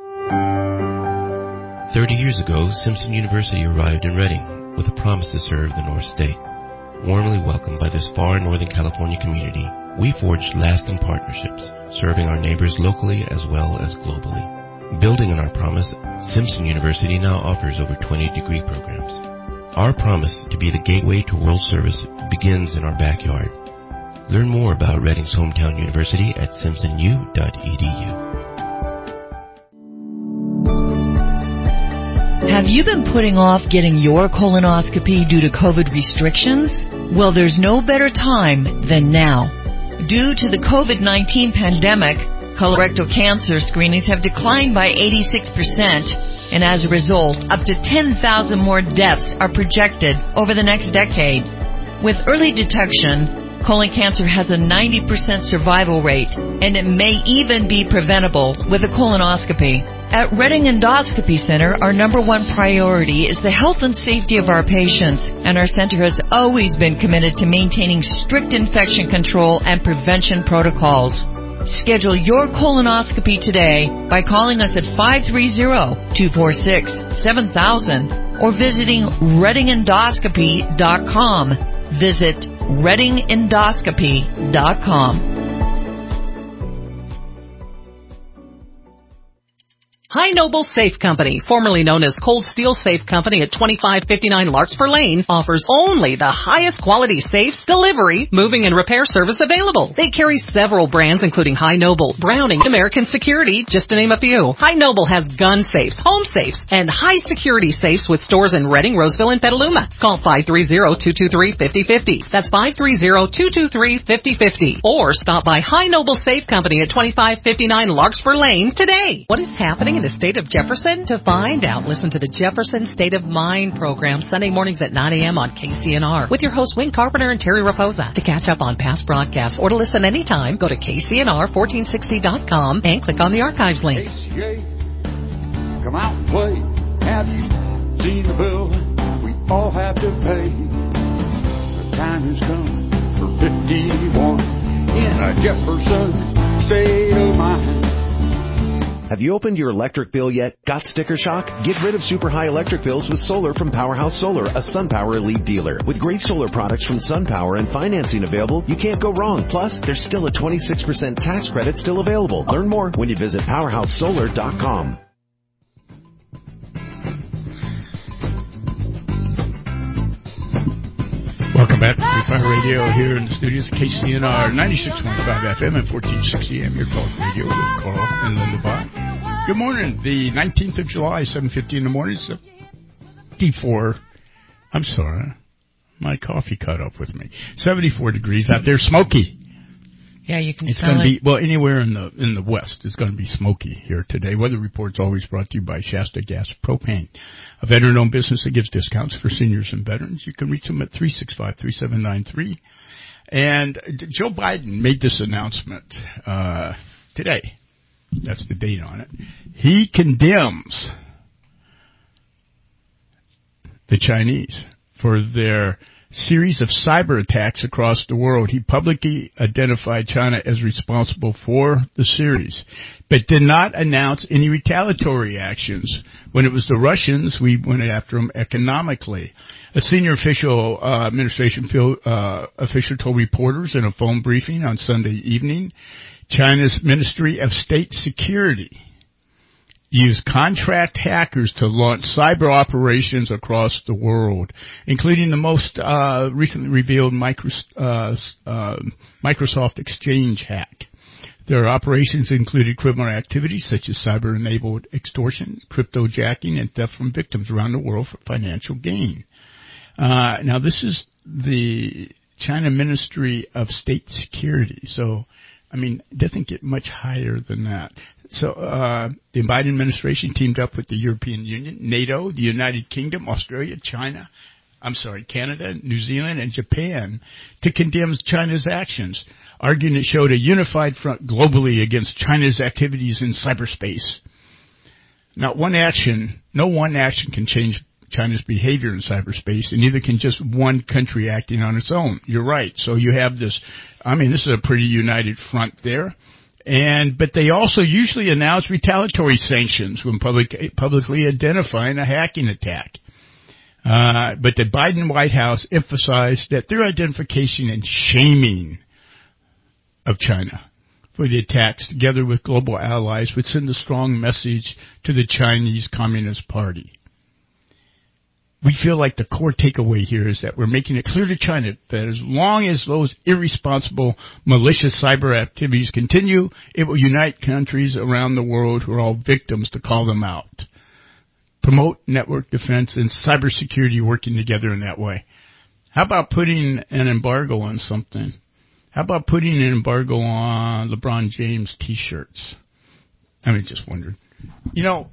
Thirty years ago, Simpson University arrived in Reading with a promise to serve the North State. Warmly welcomed by this far Northern California community, we forged lasting partnerships, serving our neighbors locally as well as globally. Building on our promise, Simpson University now offers over twenty degree programs. Our promise to be the gateway to world service begins in our backyard. Learn more about Reading's hometown university at simpson u dot e d u. Have you been putting off getting your colonoscopy due to COVID restrictions? Well, there's no better time than now. Due to the COVID nineteen pandemic, colorectal cancer screenings have declined by eighty-six percent, and as a result, up to ten thousand more deaths are projected over the next decade. With early detection, colon cancer has a ninety percent survival rate, and it may even be preventable with a colonoscopy. At Reading Endoscopy Center, our number one priority is the health and safety of our patients, and our center has always been committed to maintaining strict infection control and prevention protocols. Schedule your colonoscopy today by calling us at five three zero, two four six, seven thousand or visiting reading endoscopy dot com. Visit reading endoscopy dot com. High Noble Safe Company, formerly known as Cold Steel Safe Company at twenty-five fifty-nine Larkspur Lane, offers only the highest quality safes, delivery, moving, and repair service available. They carry several brands including High Noble, Browning, American Security, just to name a few. High Noble has gun safes, home safes and high security safes with stores in Reading, Roseville, and Petaluma. Call five three zero, two two three, five zero five zero. That's five three zero, two two three, five zero five zero. Or stop by High Noble Safe Company at twenty-five fifty-nine Larkspur Lane today. What is happening in the state of Jefferson? To find out, listen to the Jefferson State of Mind program Sunday mornings at nine a.m. on K C N R with your hosts Wayne Carpenter and Terry Raposa. To catch up on past broadcasts or to listen anytime, go to K C N R fourteen sixty dot com and click on the archives link. K C A, come out and play. Have you seen the bill we all have to pay? The time has come for fifty-one in a Jefferson State of Mind. Have you opened your electric bill yet? Got sticker shock? Get rid of super high electric bills with solar from Powerhouse Solar, a SunPower Elite dealer. With great solar products from SunPower and financing available, you can't go wrong. Plus, there's still a twenty-six percent tax credit still available. Learn more when you visit powerhouse solar dot com. Welcome back to Free Fire Radio here in the studios of K C N R ninety-six point five F M and fourteen sixty A M, your talk radio with Carl and Linda Bott. Good morning. The nineteenth of July, seven fifty in the morning, seventy-four. I'm sorry. My coffee caught up with me. seventy-four degrees out there, smoky. Yeah, you can it's smell gonna it. Be, well, anywhere in the in the west, it's going to be smoky here today. Weather report's always brought to you by Shasta Gas Propane, a veteran-owned business that gives discounts for seniors and veterans. You can reach them at three six five, three seven nine three. And Joe Biden made this announcement uh, today. That's the date on it. He condemns the Chinese for their series of cyber attacks across the world. He publicly identified China as responsible for the series, but did not announce any retaliatory actions. When it was the Russians, we went after them economically. A senior official, uh, administration uh, official told reporters in a phone briefing on Sunday evening, China's Ministry of State Security used contract hackers to launch cyber operations across the world, including the most uh, recently revealed micro, uh, uh, Microsoft Exchange hack. Their operations included criminal activities such as cyber-enabled extortion, cryptojacking, and theft from victims around the world for financial gain. Uh, now, this is the China Ministry of State Security, so I mean, it doesn't get much higher than that. So uh, the Biden administration teamed up with the European Union, NATO, the United Kingdom, Australia, China, I'm sorry, Canada, New Zealand, and Japan to condemn China's actions, arguing it showed a unified front globally against China's activities in cyberspace. Not one action, no one action can change China's behavior in cyberspace, and neither can just one country acting on its own. You're right. So you have this, I mean, this is a pretty united front there. And, but they also usually announce retaliatory sanctions when public, publicly identifying a hacking attack. Uh, but the Biden White House emphasized that their identification and shaming of China for the attacks, together with global allies, would send a strong message to the Chinese Communist Party. We feel like the core takeaway here is that we're making it clear to China that as long as those irresponsible, malicious cyber activities continue, it will unite countries around the world who are all victims to call them out. Promote network defense and cybersecurity working together in that way. How about putting an embargo on something? How about putting an embargo on LeBron James T-shirts? I mean, just wondered. You know,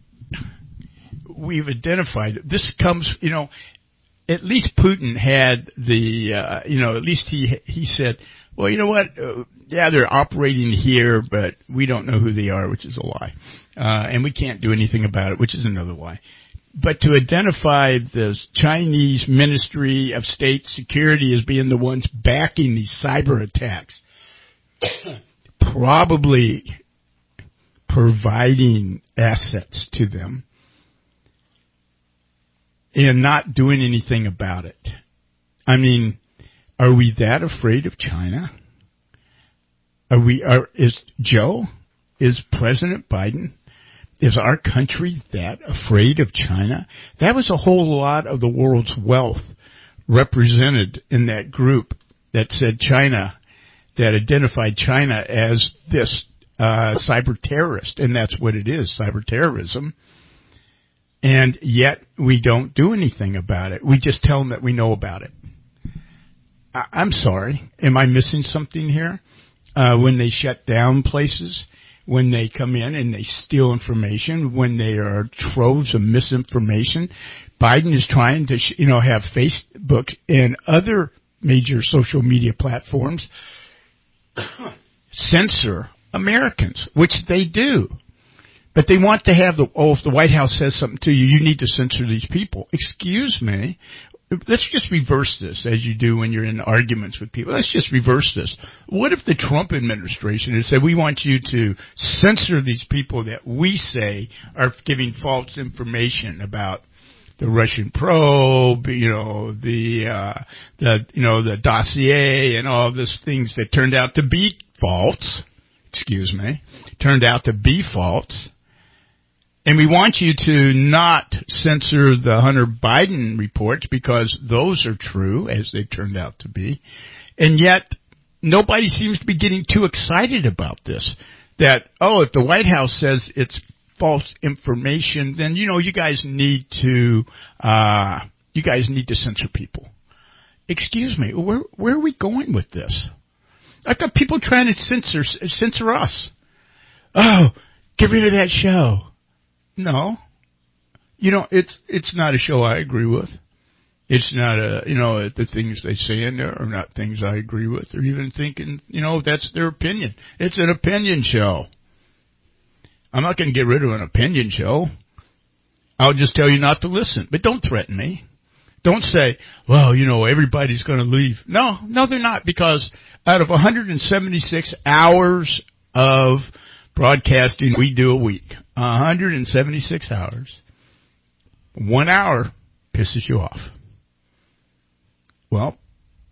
we've identified, this comes, you know, at least Putin had the, uh, you know, at least he he said, well, you know what, uh, yeah, they're operating here, but we don't know who they are, which is a lie. Uh, and we can't do anything about it, which is another lie. But to identify the Chinese Ministry of State Security as being the ones backing these cyber attacks, probably providing assets to them, and not doing anything about it. I mean, are we that afraid of China? Are we, are, is Joe, is President Biden, is our country that afraid of China? That was a whole lot of the world's wealth represented in that group that said China, that identified China as this uh, cyber terrorist, and that's what it is, cyber terrorism. And yet we don't do anything about it. We just tell them that we know about it. I- I'm sorry. Am I missing something here? Uh, when they shut down places, when they come in and they steal information, when they are troves of misinformation, Biden is trying to, you know, have Facebook and other major social media platforms censor Americans, which they do. But they want to have the, oh, if the White House says something to you, you need to censor these people. Excuse me. Let's just reverse this, as you do when you're in arguments with people. Let's just reverse this. What if the Trump administration had said, we want you to censor these people that we say are giving false information about the Russian probe, you know, the, uh, the, you know, the dossier and all these things that turned out to be false, excuse me, turned out to be false. And we want you to not censor the Hunter Biden reports because those are true, as they turned out to be. And yet, nobody seems to be getting too excited about this. That, oh, if the White House says it's false information, then, you know, you guys need to, uh, you guys need to censor people. Excuse me, where, where are we going with this? I've got people trying to censor, censor us. Oh, get rid of that show. No, you know, it's, it's not a show I agree with. It's not a, you know, the things they say in there are not things I agree with or even thinking, you know, that's their opinion. It's an opinion show. I'm not going to get rid of an opinion show. I'll just tell you not to listen, but don't threaten me. Don't say, well, you know, everybody's going to leave. No, no, they're not, because out of one hundred seventy-six hours of broadcasting we do a week, one hundred seventy-six hours, one hour pisses you off. Well,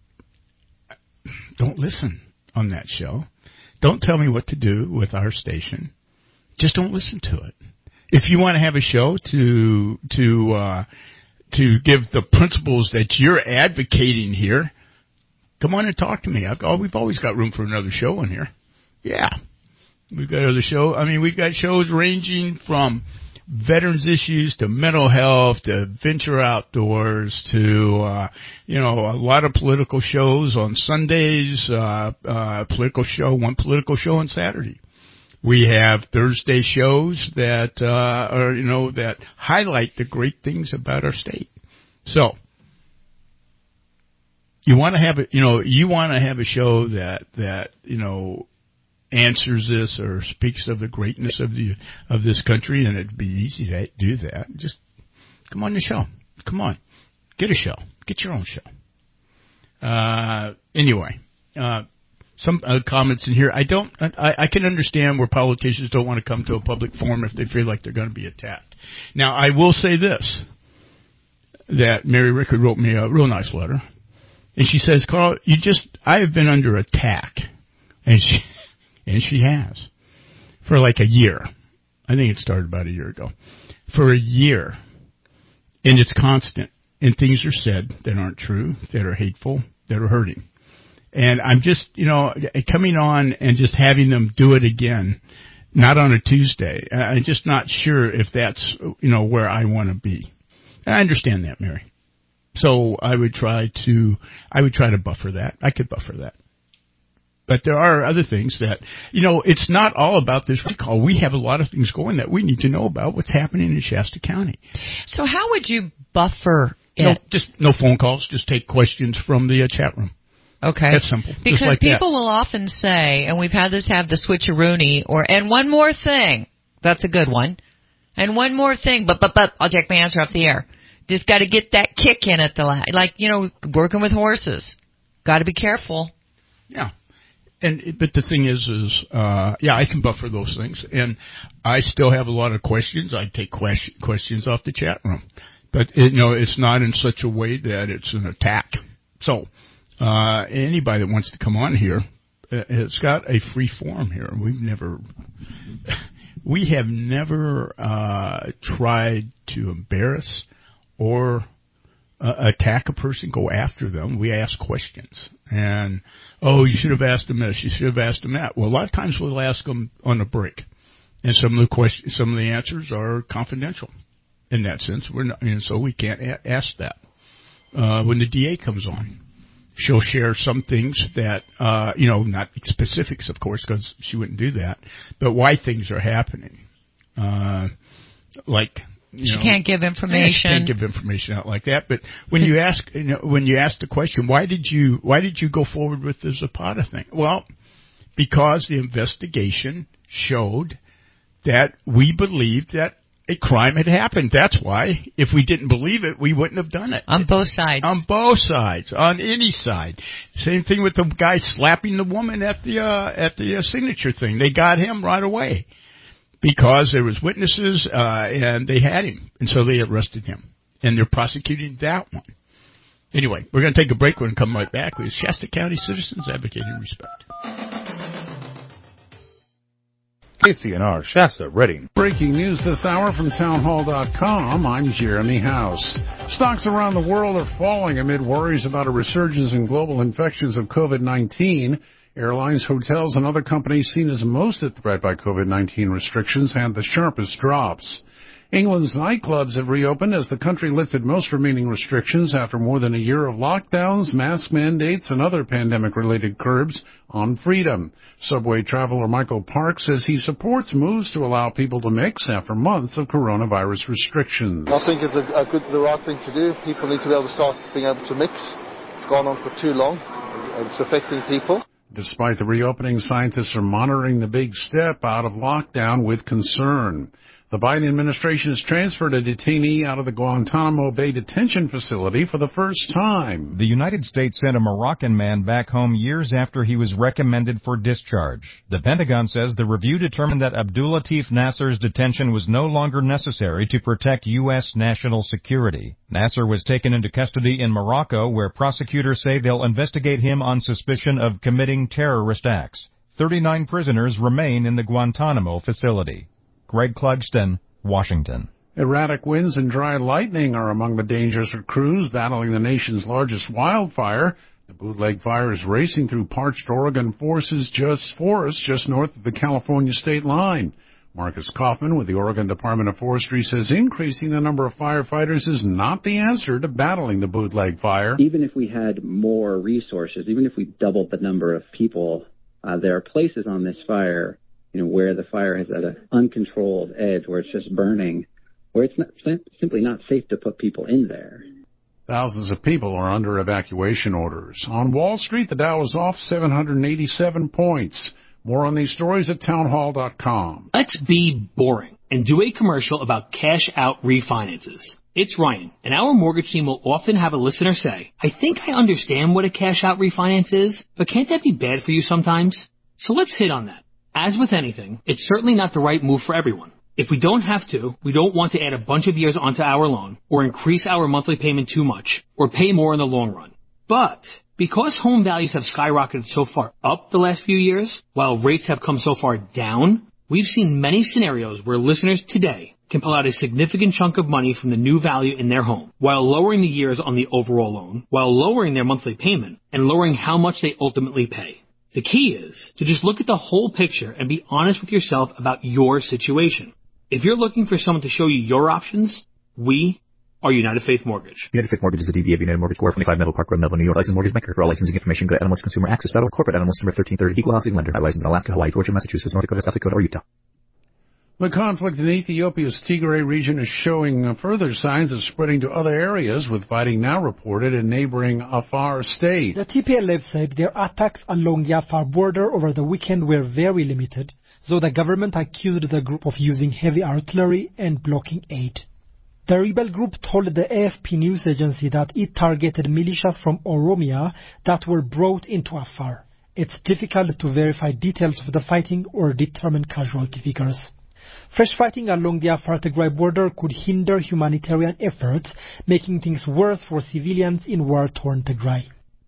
don't listen on that show. Don't tell me what to do with our station. Just don't listen to it. If you want to have a show to to uh, to give the principles that you're advocating here, come on and talk to me. I've, oh, we've always got room for another show in here. Yeah. We've got other shows. I mean, we've got shows ranging from veterans issues to mental health to venture outdoors to, uh, you know, a lot of political shows on Sundays, uh, uh, political show, one political show on Saturday. We have Thursday shows that, uh, are, you know, that highlight the great things about our state. So, you want to have a, you know, you want to have a show that, that, you know, answers this or speaks of the greatness of the of this country, and it'd be easy to do that. Just come on the show. Come on. Get a show. Get your own show. Uh, anyway, uh, some uh, comments in here. I don't, I, I can understand where politicians don't want to come to a public forum if they feel like they're going to be attacked. Now, I will say this, that Mary Rickard wrote me a real nice letter, and she says, Carl, you just, I have been under attack. And she, And she has. For like a year. I think it started about a year ago. For a year. And it's constant. And things are said that aren't true, that are hateful, that are hurting. And I'm just, you know, coming on and just having them do it again, not on a Tuesday. I'm just not sure if that's, you know, where I want to be. And I understand that, Mary. So I would try to, I would try to buffer that. I could buffer that. But there are other things that, you know, it's not all about this recall. We have a lot of things going that we need to know about what's happening in Shasta County. So how would you buffer it? No, just no phone calls. Just take questions from the uh, chat room. Okay. That's simple. Because just like people that. will often say, and we've had this have the switcheroony, or, and one more thing. That's a good one. And one more thing, but, but, but, I'll take my answer off the air. Just got to get that kick in at the last. Like, you know, working with horses. Got to be careful. Yeah. And but the thing is, is uh, yeah, I can buffer those things, and I still have a lot of questions. I take question, questions off the chat room, but it, you know, it's not in such a way that it's an attack. So uh, anybody that wants to come on here, it's got a free forum here. We've never, we have never uh, tried to embarrass or Uh, attack a person, go after them. We ask questions. And, oh, you should have asked them this, you should have asked them that. Well, a lot of times we'll ask them on a break. And some of the questions, some of the answers are confidential. in that sense. We're not, and so we can't a- ask that. Uh, when the D A comes on, she'll share some things that, uh, you know, not specifics, of course, because she wouldn't do that, but why things are happening. Uh, like, you she know, can't give information. She can't give information out like that. But when you ask, you know, when you ask the question, why did you, why did you go forward with the Zapata thing? Well, because the investigation showed that we believed that a crime had happened. That's why. If we didn't believe it, we wouldn't have done it. On both sides. On both sides. On any side. Same thing with the guy slapping the woman at the uh, at the uh, signature thing. They got him right away because there was witnesses uh, and they had him, and so they arrested him. And they're prosecuting that one. Anyway, we're going to take a break. We're going to come right back with Shasta County Citizens Advocating Respect. K C N R, Shasta, Reading. Breaking news this hour from townhall dot com. I'm Jeremy House. Stocks around the world are falling amid worries about a resurgence in global infections of COVID nineteen. Airlines, hotels, and other companies seen as most at threat by COVID nineteen restrictions had the sharpest drops. England's nightclubs have reopened as the country lifted most remaining restrictions after more than a year of lockdowns, mask mandates, and other pandemic-related curbs on freedom. Subway traveler Michael Park says he supports moves to allow people to mix after months of coronavirus restrictions. I think it's a, a good, the right thing to do. People need to be able to start being able to mix. It's gone on for too long. It's affecting people. Despite the reopening, scientists are monitoring the big step out of lockdown with concern. The Biden administration has transferred a detainee out of the Guantanamo Bay detention facility for the first time. The United States sent a Moroccan man back home years after he was recommended for discharge. The Pentagon says the review determined that Abdulatif Nasser's detention was no longer necessary to protect U S national security. Nasser was taken into custody in Morocco, where prosecutors say they'll investigate him on suspicion of committing terrorist acts. thirty-nine prisoners remain in the Guantanamo facility. Greg Clugston, Washington. Erratic winds and dry lightning are among the dangers for crews battling the nation's largest wildfire. The Bootleg Fire is racing through parched Oregon forests just, forests just north of the California state line. Marcus Kaufman with the Oregon Department of Forestry says increasing the number of firefighters is not the answer to battling the Bootleg Fire. Even if we had more resources, even if we doubled the number of people, uh, there are places on this fire, you know, where the fire is at an uncontrolled edge, where it's just burning, where it's not, simply not safe to put people in there. Thousands of people are under evacuation orders. On Wall Street, the Dow is off seven hundred eighty-seven points. More on these stories at townhall dot com. Let's be boring and do a commercial about cash-out refinances. It's Ryan, and our mortgage team will often have a listener say, I think I understand what a cash-out refinance is, but can't that be bad for you sometimes? So let's hit on that. As with anything, it's certainly not the right move for everyone. If we don't have to, we don't want to add a bunch of years onto our loan, or increase our monthly payment too much, or pay more in the long run. But because home values have skyrocketed so far up the last few years, while rates have come so far down, we've seen many scenarios where listeners today can pull out a significant chunk of money from the new value in their home, while lowering the years on the overall loan, while lowering their monthly payment, and lowering how much they ultimately pay. The key is to just look at the whole picture and be honest with yourself about your situation. If you're looking for someone to show you your options, we are United Faith Mortgage. United Faith Mortgage is a D B A of United Mortgage Corp. twenty-five Melville Park Road, Melville, New York. Licensed mortgage banker. For all licensing information, go to Animalist Consumer Access dot org. Corporate Animalist number thirteen thirty. Equal housing lender. Licensed in Alaska, Hawaii, Georgia, Massachusetts, North Dakota, South Dakota, or Utah. The conflict in Ethiopia's Tigray region is showing further signs of spreading to other areas, with fighting now reported in neighboring Afar state. The T P L F said their attacks along the Afar border over the weekend were very limited, though the government accused the group of using heavy artillery and blocking aid. The rebel group told the A F P news agency that it targeted militias from Oromia that were brought into Afar. It's difficult to verify details of the fighting or determine casualty figures. Fresh fighting along the Afar-Tigray border could hinder humanitarian efforts, making things worse for civilians in war-torn Tigray.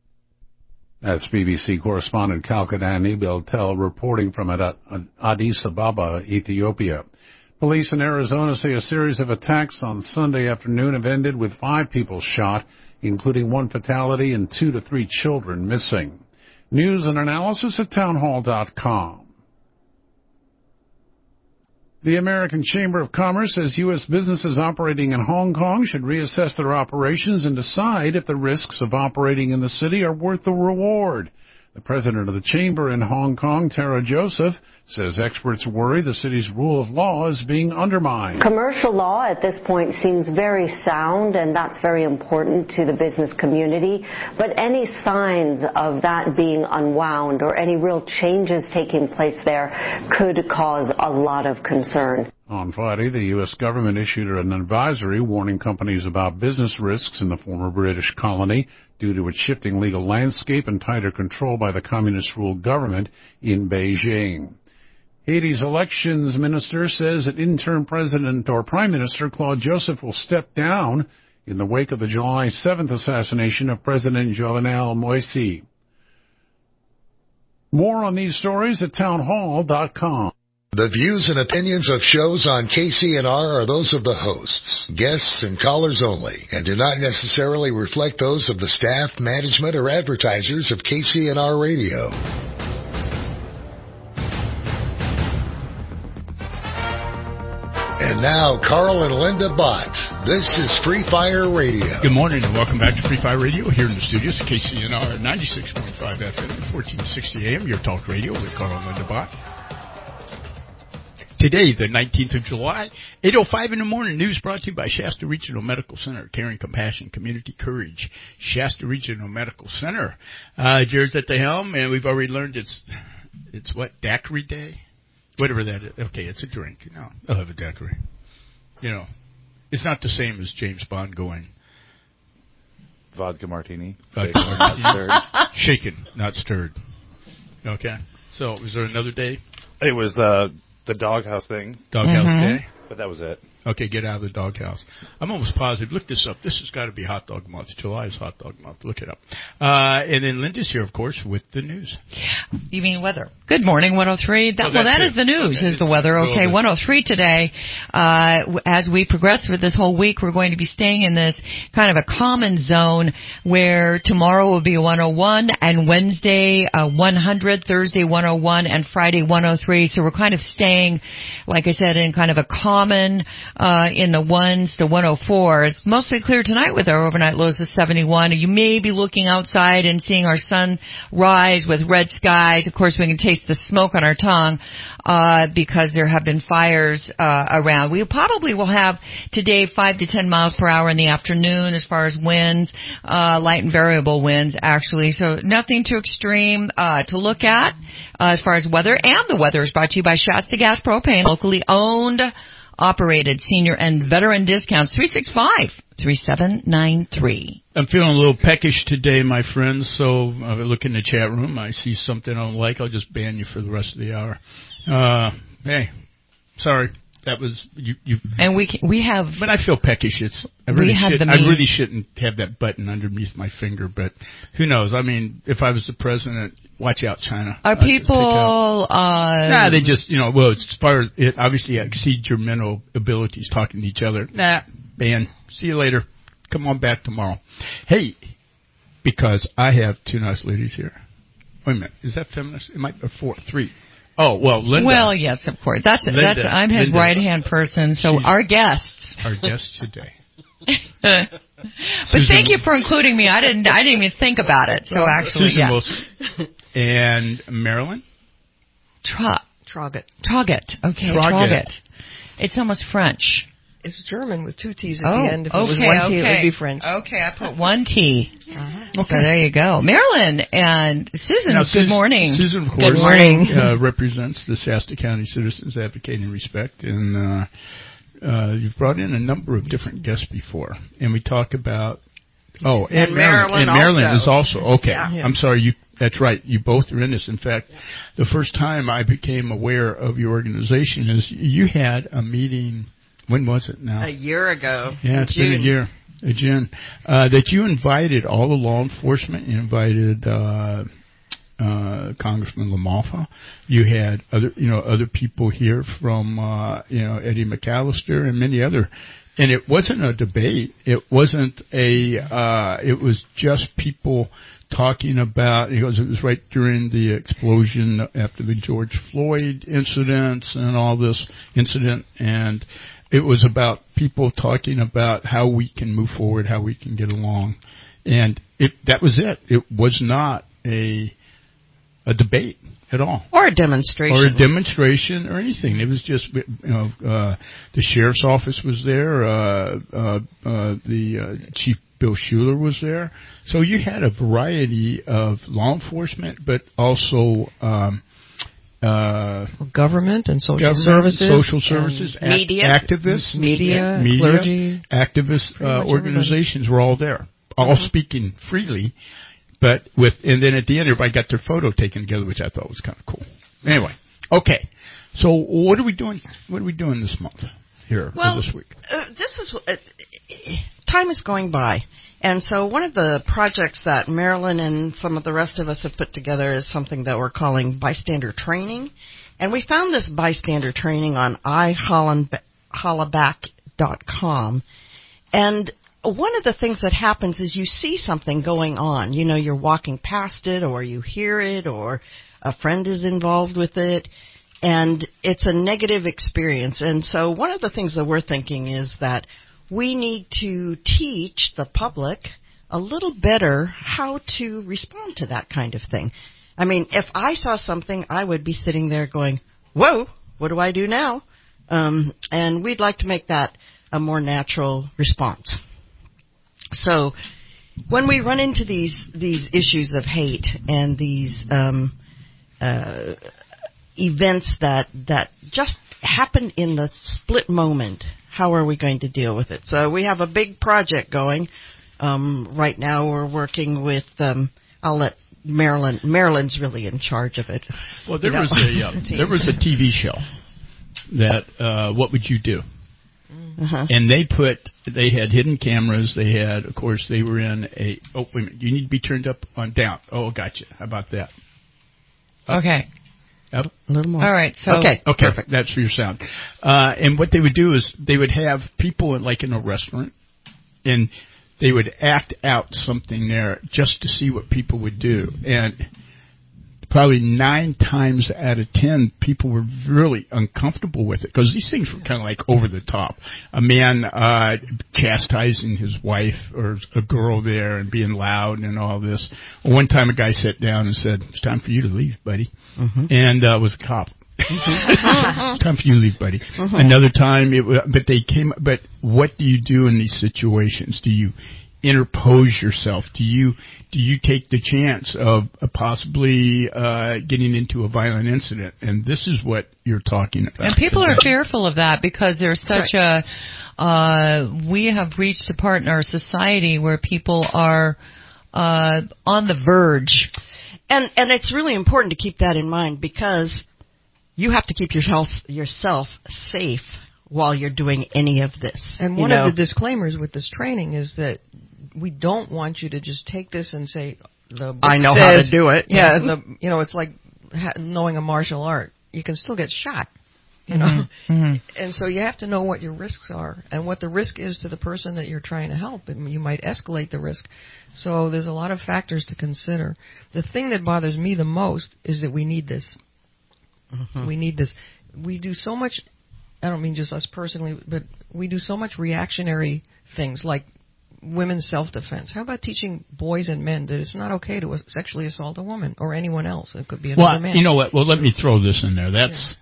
That's B B C correspondent Kalkadan Ibeltel reporting from Addis Ababa, Ethiopia. Police in Arizona say a series of attacks on Sunday afternoon have ended with five people shot, including one fatality and two to three children missing. News and analysis at townhall dot com. The American Chamber of Commerce says U S businesses operating in Hong Kong should reassess their operations and decide if the risks of operating in the city are worth the reward. The president of the chamber in Hong Kong, Tara Joseph, says experts worry the city's rule of law is being undermined. Commercial law at this point seems very sound, and that's very important to the business community. But any signs of that being unwound or any real changes taking place there could cause a lot of concern. On Friday, the U S government issued an advisory warning companies about business risks in the former British colony due to its shifting legal landscape and tighter control by the communist-ruled government in Beijing. Haiti's elections minister says that interim president or prime minister Claude Joseph will step down in the wake of the July seventh assassination of President Jovenel Moïse. More on these stories at townhall dot com. The views and opinions of shows on K C N R are those of the hosts, guests, and callers only, and do not necessarily reflect those of the staff, management, or advertisers of K C N R Radio. And now, Carl and Linda Bott. This is Free Fire Radio. Good morning and welcome back to Free Fire Radio here in the studios, K C N R ninety-six point five F M and fourteen sixty A M, your talk radio with Carl and Linda Bott. Today, the nineteenth of July, eight oh five in the morning, news brought to you by Shasta Regional Medical Center, Caring Compassion, Community Courage. Shasta Regional Medical Center. Uh, Jared's at the helm, and we've already learned it's, it's what, daiquiri day? Whatever that is. Okay, it's a drink. No, I'll have a daiquiri. You know, it's not the same as James Bond going. Vodka martini. Vodka martini. Not stirred. Shaken, not stirred. Okay. So, was there another day? It was, uh, the doghouse thing. Doghouse mm-hmm. day? But that was it. Okay, get out of the doghouse. I'm almost positive. Look this up. This has got to be hot dog month. July is hot dog month. Look it up. Uh, and then Linda's here, of course, with the news. You mean weather? Good morning, one oh three. That, oh, well, that it. is the news, okay. is the weather. Okay, one oh three today. Uh, as we progress through this whole week, we're going to be staying in this kind of a common zone where tomorrow will be one oh one and Wednesday uh, one hundred, Thursday one oh one, and Friday one oh three. So we're kind of staying, like I said, in kind of a common Uh, in the ones to one oh four. It's mostly clear tonight with our overnight lows of seventy-one. You may be looking outside and seeing our sun rise with red skies. Of course, we can taste the smoke on our tongue uh, because there have been fires uh, around. We probably will have today five to ten miles per hour in the afternoon as far as winds, uh, light and variable winds, actually. So nothing too extreme uh, to look at uh, as far as weather. And the weather is brought to you by Shasta Gas Propane, locally owned, operated senior and veteran discounts. Three six five, three seven nine three. I'm feeling a little peckish today, my friends, so I look in the chat room. I see something I don't like, I'll just ban you for the rest of the hour. Uh, hey, sorry. That was you. you and we can, we have. But I feel peckish. It's I really should, I really shouldn't have that button underneath my finger. But who knows? I mean, if I was the president, watch out, China. Are I'd people? Uh, nah, they just you know. Well, as far as it obviously exceeds your mental abilities talking to each other. Nah, ban. See you later. Come on back tomorrow. Hey, because I have two nice ladies here. Wait a minute. Is that feminist? It might be four, three. Oh, well, Linda. Well, yes, of course. That's, Linda, that's, I'm his Linda. right-hand person, so She's our guests. Our guests today. But Susan thank you for including me. I didn't, I didn't even think about it, so actually, Susan yeah. Wilson. And Marilyn? Tra- Troggett. Troggett. Okay, Troggett. Troggett. It's almost French. It's German with two T's at oh, the end. If okay, it was one okay. T, it would be French. Okay, I put one T. Uh-huh. Okay. So there you go. Marilyn and Susan, now, good Susan, morning. Susan, of course, good morning. uh, represents the Shasta County Citizens Advocating Respect, and uh, uh, you've brought in a number of different guests before, and we talk about, oh, and, and Marilyn, Marilyn, and Marilyn also. is also, okay, yeah. I'm sorry, you. That's right. You both are in this. In fact, the first time I became aware of your organization is you had a meeting. When was it now? A year ago. Yeah, it's June. been a year. A June. Uh, that you invited all the law enforcement. You invited uh, uh, Congressman LaMalfa. You had other, you know, other people here from, uh, you know, Eddie McAllister and many other. And it wasn't a debate. It wasn't a, uh, it was just people talking about, because it was right during the explosion after the George Floyd incidents and all this incident. And it was about people talking about how we can move forward, how we can get along. And it, that was it. It was not a a debate at all. Or a demonstration. Or a demonstration or anything. It was just, you know, uh, the sheriff's office was there, uh, uh, uh, the uh, Chief Bill Schuler was there. So you had a variety of law enforcement, but also um, uh, government and social government, services, social services, and media, act- activists, media, media, clergy, activist uh, organizations were all there, all mm-hmm. speaking freely. But with, and then at the end, everybody got their photo taken together, which I thought was kind of cool. Anyway, okay. So what are we doing? What are we doing this month here well, or this week? Uh, this is uh, time is going by, and so one of the projects that Marilyn and some of the rest of us have put together is something that we're calling bystander training, and we found this bystander training on i hollaback dot com, and one of the things that happens is you see something going on. You know, you're walking past it, or you hear it, or a friend is involved with it, and it's a negative experience. And so one of the things that we're thinking is that we need to teach the public a little better how to respond to that kind of thing. I mean, if I saw something, I would be sitting there going, whoa, what do I do now? Um, and we'd like to make that a more natural response. So when we run into these these issues of hate and these um, uh, events that that just happen in the split moment, how are we going to deal with it? So we have a big project going. Um, right now we're working with, um, I'll let Marilyn, Marilyn's really in charge of it. Well, there, was a, uh, there was a T V show that, uh, What Would You Do? Uh-huh. And they put, they had hidden cameras. They had, of course, they were in a, oh, wait a minute, you need to be turned up on down. Oh, gotcha. How about that? Up. Okay. Up. A little more. All right. So okay. Okay. Perfect. That's for your sound. Uh, and what they would do is they would have people in, like in a restaurant, and they would act out something there just to see what people would do. And probably nine times out of ten, people were really uncomfortable with it because these things were kind of like over the top. A man uh, chastising his wife or a girl there and being loud and all this. One time a guy sat down and said, "It's time for you to leave, buddy." Mm-hmm. And uh, it was a cop. It's time for you to leave, buddy. Mm-hmm. Another time, it was, but they came. But what do you do in these situations? Do you interpose yourself? Do you do you take the chance of uh, possibly uh, getting into a violent incident? And this is what you're talking about. And people today. are fearful of that because there's such right. a. Uh, we have reached a part in our society where people are uh, on the verge, and and it's really important to keep that in mind because you have to keep yourself yourself safe while you're doing any of this. And one know? of the disclaimers with this training is that we don't want you to just take this and say, the book I know says, how to do it. Yeah, the, you know, it's like ha- knowing a martial art. You can still get shot, you know. Mm-hmm. Mm-hmm. And so you have to know what your risks are and what the risk is to the person that you're trying to help. And you might escalate the risk. So there's a lot of factors to consider. The thing that bothers me the most is that we need this. Mm-hmm. We need this. We do so much, I don't mean just us personally, but we do so much reactionary things like women's self-defense. How about teaching boys and men that it's not okay to sexually assault a woman or anyone else? It could be another well, man. You know what? Well, let me throw this in there. That's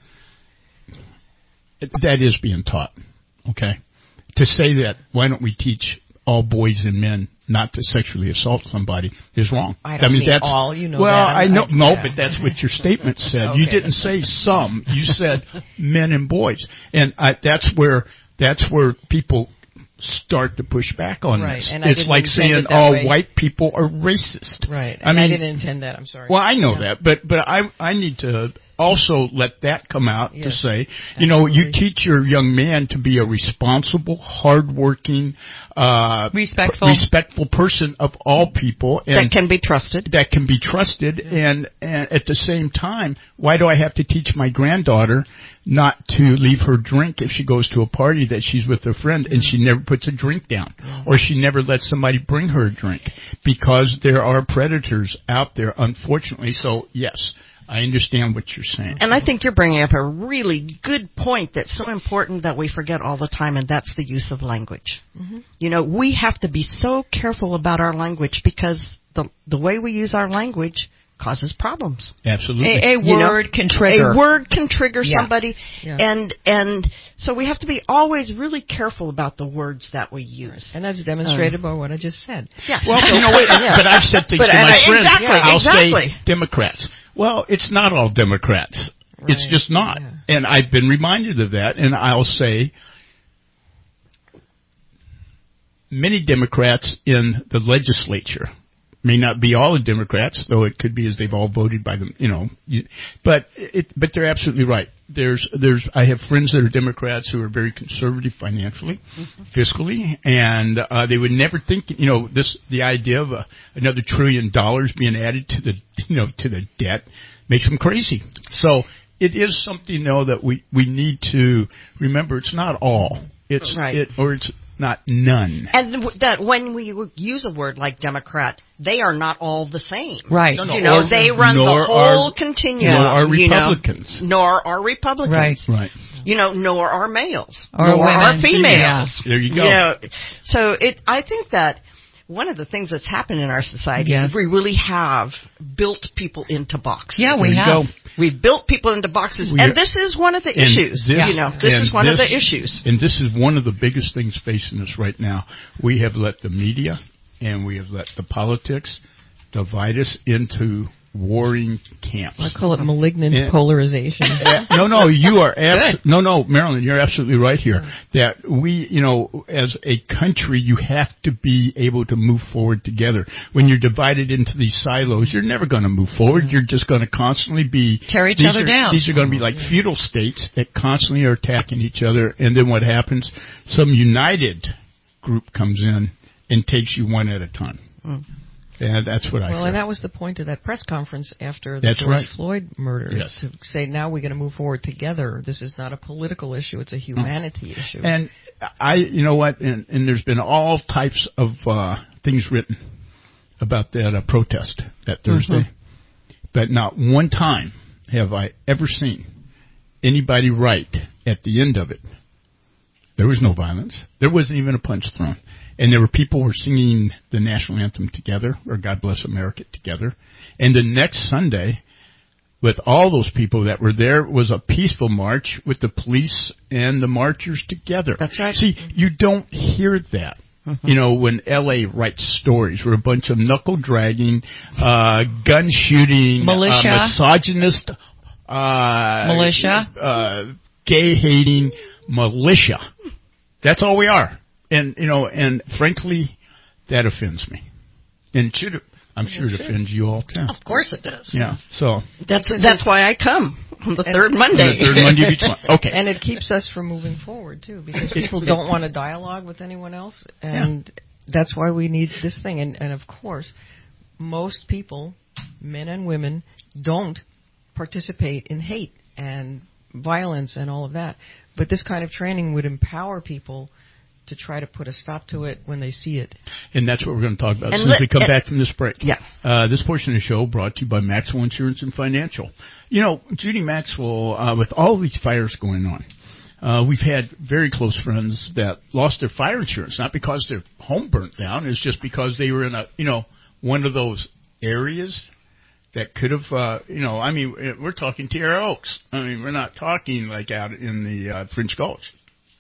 yeah. that is being taught. Okay, to say that why don't we teach all boys and men not to sexually assault somebody is wrong. I don't I mean, mean that's all. You know. Well, that. I know. I, no, yeah. but that's what your statement said. Okay. You didn't say some. You said men and boys, and I, that's where that's where people start to push back on right. this. And it's like saying all way. white people are racist. Right. I and mean, I didn't intend that. I'm sorry. Well, I know yeah. that, but but I I need to also let that come out Yes, to say, you know, absolutely. you teach your young man to be a responsible, hardworking, uh, respectful, respectful person of all people. And that can be trusted. That can be trusted. Yeah. And, and at the same time, why do I have to teach my granddaughter not to leave her drink if she goes to a party that she's with a friend and she never puts a drink down, or she never lets somebody bring her a drink? Because there are predators out there, unfortunately. So, yes, I understand what you're saying. And I think you're bringing up a really good point that's so important that we forget all the time, and that's the use of language. Mm-hmm. You know, we have to be so careful about our language because the the way we use our language causes problems. Absolutely. A, a You word know, can trigger. A word can trigger Yeah. somebody, Yeah. and and so we have to be always really careful about the words that we use. And that's demonstrated by what I just said. Yeah. Well, you know, wait, Yeah. but I've said things But, to and my I- friends. exactly, I'll exactly. say Democrats. Well, it's not all Democrats. Right. It's just not. Yeah. And I've been reminded of that, and I'll say many Democrats in the legislature may not be all the Democrats, though it could be as they've all voted by them, you know. You, but it, but they're absolutely right. There's, there's, I have friends that are Democrats who are very conservative financially, mm-hmm. fiscally, and uh, they would never think, you know, this, the idea of a, another trillion dollars being added to the, you know, to the debt makes them crazy. So it is something, though, that we, we need to remember. It's not all. It's right. it, or it's not none. And w- that when we use a word like Democrat, they are not all the same. Right. No, no, You know, or, they run the whole are, continuum. Nor are you know, Republicans. nor are Republicans. Right. Right. You know, nor are males. Or nor women. are females. Yeah. There you go. You know, so it, I think that one of the things that's happened in our society Yes. is we really have built people into boxes. Yeah, we There you have. go. We've built people into boxes, We and are- this is one of the And issues. this- you know, this and is one of this- the issues. And this is one of the biggest things facing us right now. We have let the media and we have let the politics divide us into warring camps. I call it malignant And- polarization. no, no, you are abs- no, no, Marilyn, you're absolutely right here. That we, you know, as a country, you have to be able to move forward together. When you're divided into these silos, you're never going to move forward. You're just going to constantly be Tear each these other are, down. These are going to be like feudal states that constantly are attacking each other. And then what happens? Some united group comes in and takes you one at a time. Mm. And that's what I Well, feel. and that was the point of that press conference after the That's George right. Floyd murders, Yes. to say now we're going to move forward together. This is not a political issue; it's a humanity mm. issue. And I, you know what? And, and there's been all types of uh, things written about that uh, protest that Thursday, mm-hmm. but not one time have I ever seen anybody write at the end of it. There was no violence. There wasn't even a punch thrown. And there were people who were singing the national anthem together, or God Bless America together. And the next Sunday, with all those people that were there, was a peaceful march with the police and the marchers together. That's right. See, you don't hear that. Mm-hmm. You know, when L A writes stories, we're a bunch of knuckle-dragging, uh, gun-shooting, militia, uh, misogynist, uh, militia, uh, gay-hating militia. That's all we are. And, you know, and frankly, that offends me. And it should, I'm sure it offends you all too. Of course it does. Yeah. So that's that's why I come on the third Monday. On the third Monday of each month. Okay. And it keeps us from moving forward too, because people don't want to dialogue with anyone else, and yeah. that's why we need this thing. And, and of course, most people, men and women, don't participate in hate and violence and all of that. But this kind of training would empower people to try to put a stop to it when they see it. And that's what we're going to talk about and as soon as we come and, back from this break. Yeah. Uh, this portion of the show brought to you by Maxwell Insurance and Financial. You know, Judy Maxwell, uh, with all these fires going on, uh, we've had very close friends that lost their fire insurance, not because their home burnt down, it's just because they were in a, you know, one of those areas that could have, uh, you know, I mean, we're talking Tierra Oaks. I mean, we're not talking like out in the uh, French Gulch.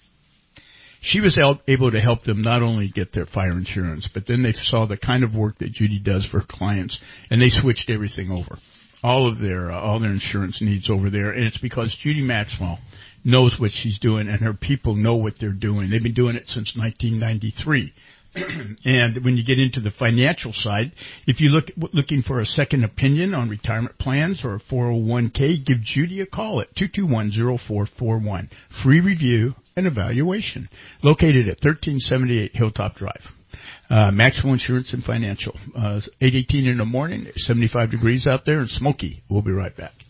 She was able to help them not only get their fire insurance, but then they saw the kind of work that Judy does for clients, and they switched everything over, all of their uh, all their insurance needs over there. And it's because Judy Maxwell knows what she's doing, and her people know what they're doing. They've been doing it since nineteen ninety-three. And when you get into the financial side, if you look looking for a second opinion on retirement plans or a four oh one k, give Judy a call at two two one, oh four four one. Free review and evaluation. Located at thirteen seventy-eight Hilltop Drive. Uh, Maxwell Insurance and Financial. Uh, eight eighteen in the morning, seventy-five degrees out there and smoky. We'll be right back.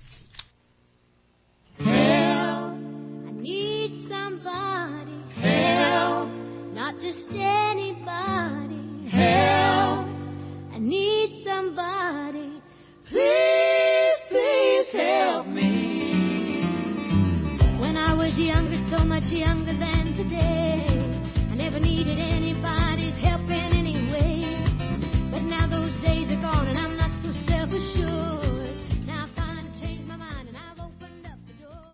Help, I need somebody. Help, not just anybody. Help, I need somebody. Please, please help me. When I was younger, so much younger than today, I never needed anybody's help in any way. But now those days are gone and I'm not so self-assured. Now I finally changed my mind and I've opened up the door.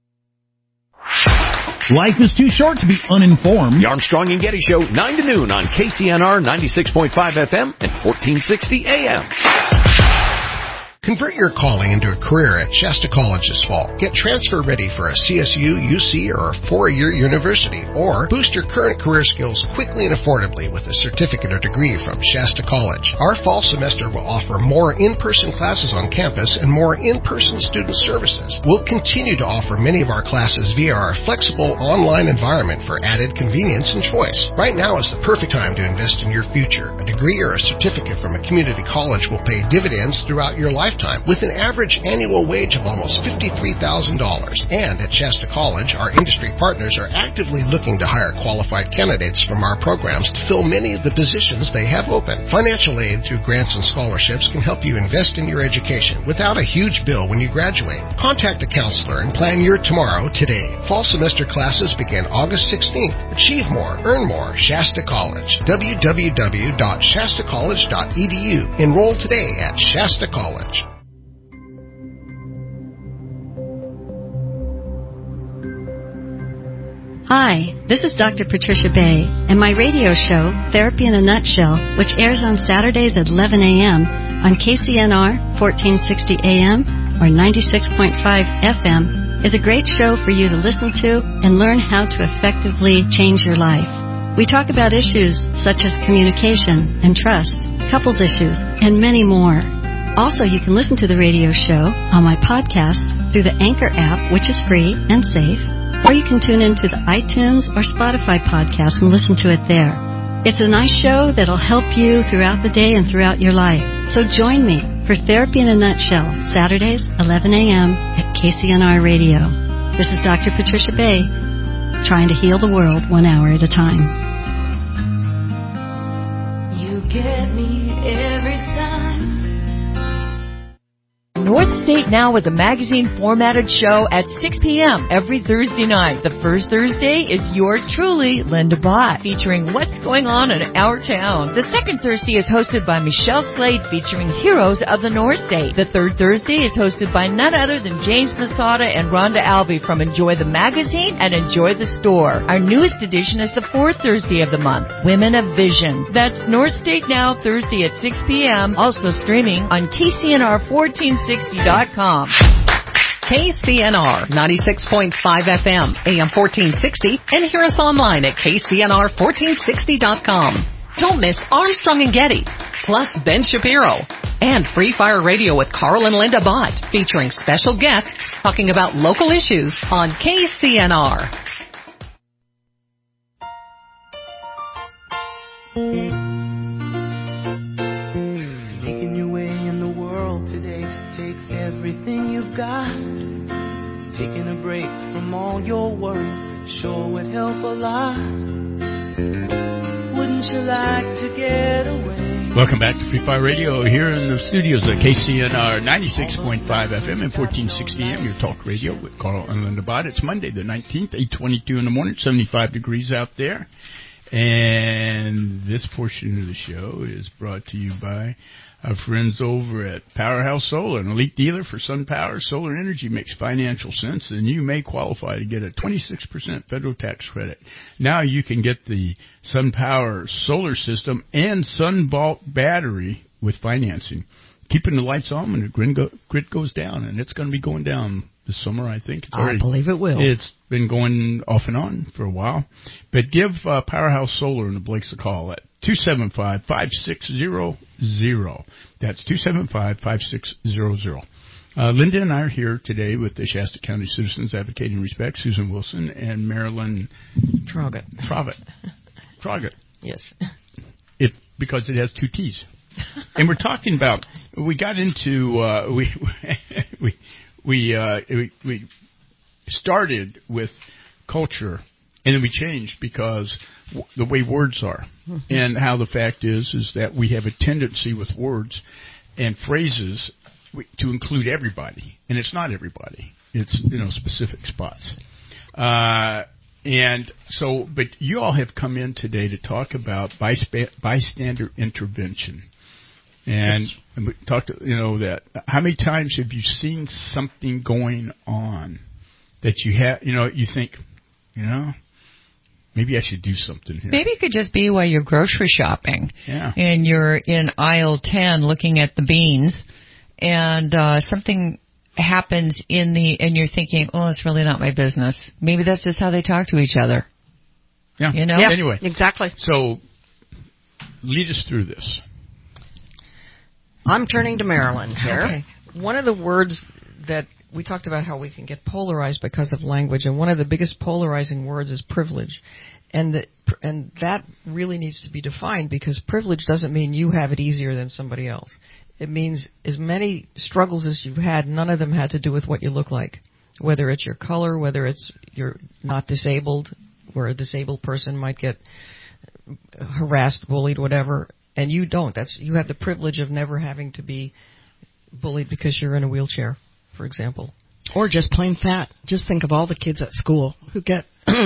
Life is too short to be uninformed. The Armstrong and Getty Show, nine to noon on K C N R ninety-six point five F M and fourteen sixty A M. Convert your calling into a career at Shasta College this fall. Get transfer ready for a C S U, U C, or a four-year university. Or boost your current career skills quickly and affordably with a certificate or degree from Shasta College. Our fall semester will offer more in-person classes on campus and more in-person student services. We'll continue to offer many of our classes via our flexible online environment for added convenience and choice. Right now is the perfect time to invest in your future. A degree or a certificate from a community college will pay dividends throughout your lifetime, with an average annual wage of almost fifty-three thousand dollars. And at Shasta College, our industry partners are actively looking to hire qualified candidates from our programs to fill many of the positions they have open. Financial aid through grants and scholarships can help you invest in your education without a huge bill when you graduate. Contact a counselor and plan your tomorrow today. Fall semester classes begin August sixteenth. Achieve more, earn more. Shasta College. w w w dot shasta college dot e d u. Enroll today at Shasta College. Hi, this is Doctor Patricia Bay, and my radio show, Therapy in a Nutshell, which airs on Saturdays at eleven a.m. on K C N R fourteen sixty A M or ninety-six point five F M, is a great show for you to listen to and learn how to effectively change your life. We talk about issues such as communication and trust, couples issues, and many more. Also, you can listen to the radio show on my podcast through the Anchor app, which is free and safe, or you can tune into the iTunes or Spotify podcast and listen to it there. It's a nice show that'll help you throughout the day and throughout your life. So join me for Therapy in a Nutshell, Saturdays, eleven a.m. at K C N R Radio. This is Doctor Patricia Bay, trying to heal the world one hour at a time. You get me every time. North State Now is a magazine-formatted show at six p.m. every Thursday night. The first Thursday is yours truly, Linda Bott, featuring what's going on in our town. The second Thursday is hosted by Michelle Slade, featuring heroes of the North State. The third Thursday is hosted by none other than James Masada and Rhonda Albee from Enjoy the Magazine and Enjoy the Store. Our newest edition is the fourth Thursday of the month, Women of Vision. That's North State Now, Thursday at six p.m., also streaming on K C N R fourteen sixty dot com. K C N R ninety-six point five F M, A M fourteen sixty, and hear us online at K C N R fourteen sixty dot com. Don't miss Armstrong and Getty, plus Ben Shapiro, and Free Fire Radio with Carl and Linda Bott, featuring special guests talking about local issues on K C N R. Making your way in the world today takes everything you've got. Taking a break from all your worries sure would help a lot. Wouldn't you like to get away? Welcome back to Free Fire Radio here in the studios at K C N R ninety-six point five F M and fourteen sixty A M, your talk radio with Carl and Linda Bott. It's Monday the nineteenth, eight twenty-two in the morning, seventy-five degrees out there. And this portion of the show is brought to you by our friends over at Powerhouse Solar, an elite dealer for SunPower. Solar energy makes financial sense, and you may qualify to get a twenty-six percent federal tax credit. Now you can get the SunPower solar system and SunVault battery with financing, keeping the lights on when the grid, go, grid goes down, and it's going to be going down this summer, I think. It's I already, believe it will. It's been going off and on for a while. But give uh, Powerhouse Solar in the Blakes a call at two seven five, five six zero zero. That's two seven five, five six zero zero. Uh, Linda and I are here today with the Shasta County Citizens Advocating Respect, Susan Wilson and Marilyn Traugott. Traugott. Traugott. Yes. It, because it has two T's. And we're talking about, we got into, uh, we, we, we, uh, we, we started with culture, and then we changed because w- the way words are. Mm-hmm. And how the fact is, is that we have a tendency with words and phrases to include everybody. And it's not everybody. It's, you know, specific spots. Uh, and so, but you all have come in today to talk about bysp- bystander intervention. And, and we talked, you know, that how many times have you seen something going on that you have, you know, you think, you know, maybe I should do something here. Maybe it could just be while you're grocery shopping. Yeah. And you're in aisle ten looking at the beans, and uh, something happens in the, and you're thinking, oh, it's really not my business. Maybe that's just how they talk to each other. Yeah. You know? Yeah, anyway. Exactly. So, lead us through this. I'm turning to Marilyn here. Okay. One of the words that we talked about how we can get polarized because of language, and one of the biggest polarizing words is privilege. And the, and that really needs to be defined, because privilege doesn't mean you have it easier than somebody else. It means as many struggles as you've had, none of them had to do with what you look like. Whether it's your color, whether it's you're not disabled, where a disabled person might get harassed, bullied, whatever, and you don't. That's you have the privilege of never having to be bullied because you're in a wheelchair, for example. Or just plain fat. Just think of all the kids at school who get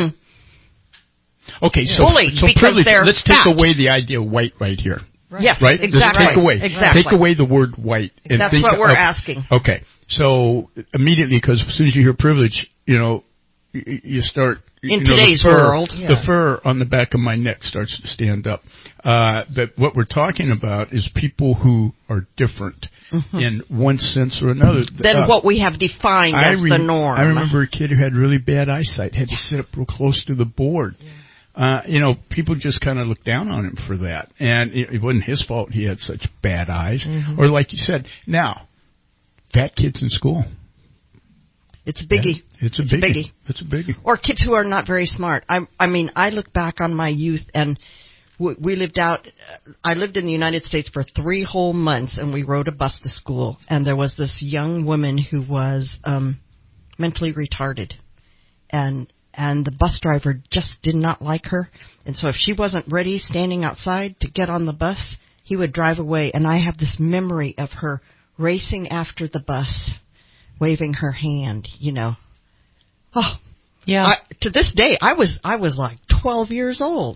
okay, so, bullied so because privilege, they're let's fat. take away the idea of white right here. Right. Yes, right? exactly. Just take away, exactly. take away the word white. And That's think what we're of, asking. Okay, so immediately, because as soon as you hear privilege, you know, you, you start. You In know, today's the fur, world. The Yeah. fur on the back of my neck starts to stand up. Uh, but what we're talking about is people who are different mm-hmm. in one sense or another. Than uh, what we have defined I as re- the norm. I remember a kid who had really bad eyesight, had to sit up real close to the board. Yeah. Uh, you know, people just kind of looked down on him for that. And it, it wasn't his fault he had such bad eyes. Mm-hmm. Or like you said, now, fat kids in school. It's a biggie. Yeah, it's a it's biggie. a biggie. It's a biggie. Or kids who are not very smart. I, I mean, I look back on my youth, and we, we lived out. I lived in the United States for three whole months, and we rode a bus to school. And there was this young woman who was um, mentally retarded, and and the bus driver just did not like her. And so if she wasn't ready, standing outside to get on the bus, he would drive away. And I have this memory of her racing after the bus, waving her hand, you know. Oh, yeah. I, to this day, I was I was like twelve years old.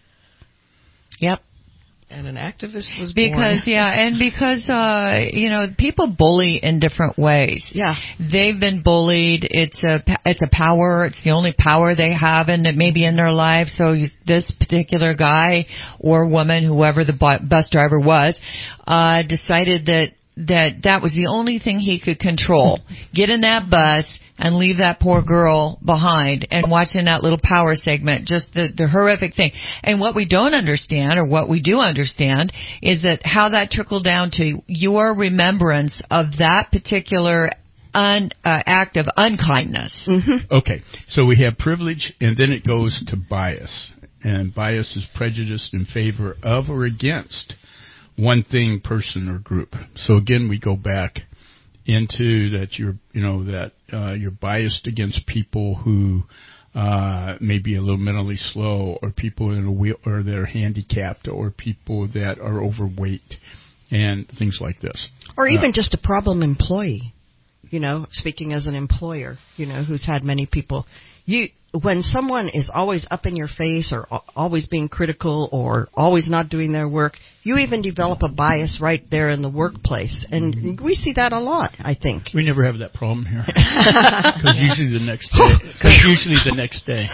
Yep. And an activist was because born. yeah, and because uh, you know, people bully in different ways. Yeah, they've been bullied. It's a it's a power. It's the only power they have, and it may be in their life. So you, this particular guy or woman, whoever the bus driver was, uh, decided that. that that was the only thing he could control. Get in that bus and leave that poor girl behind, and watching that little power segment, just the, the horrific thing. And what we don't understand, or what we do understand, is that how that trickled down to your remembrance of that particular un, uh, act of unkindness. Mm-hmm. Okay, so we have privilege, and then it goes to bias. And bias is prejudice in favor of or against one thing, person, or group. So again, we go back into that you're, you know, that uh, you're biased against people who uh, may be a little mentally slow, or people in a wheel, or that are handicapped, or people that are overweight, and things like this. Or even uh, just a problem employee. You know, speaking as an employer, you know, who's had many people. You when someone is always up in your face or always being critical or always not doing their work, you even develop a bias right there in the workplace. And mm-hmm. we see that a lot, I think. We never have that problem here. Because usually the next day. Because usually the next day.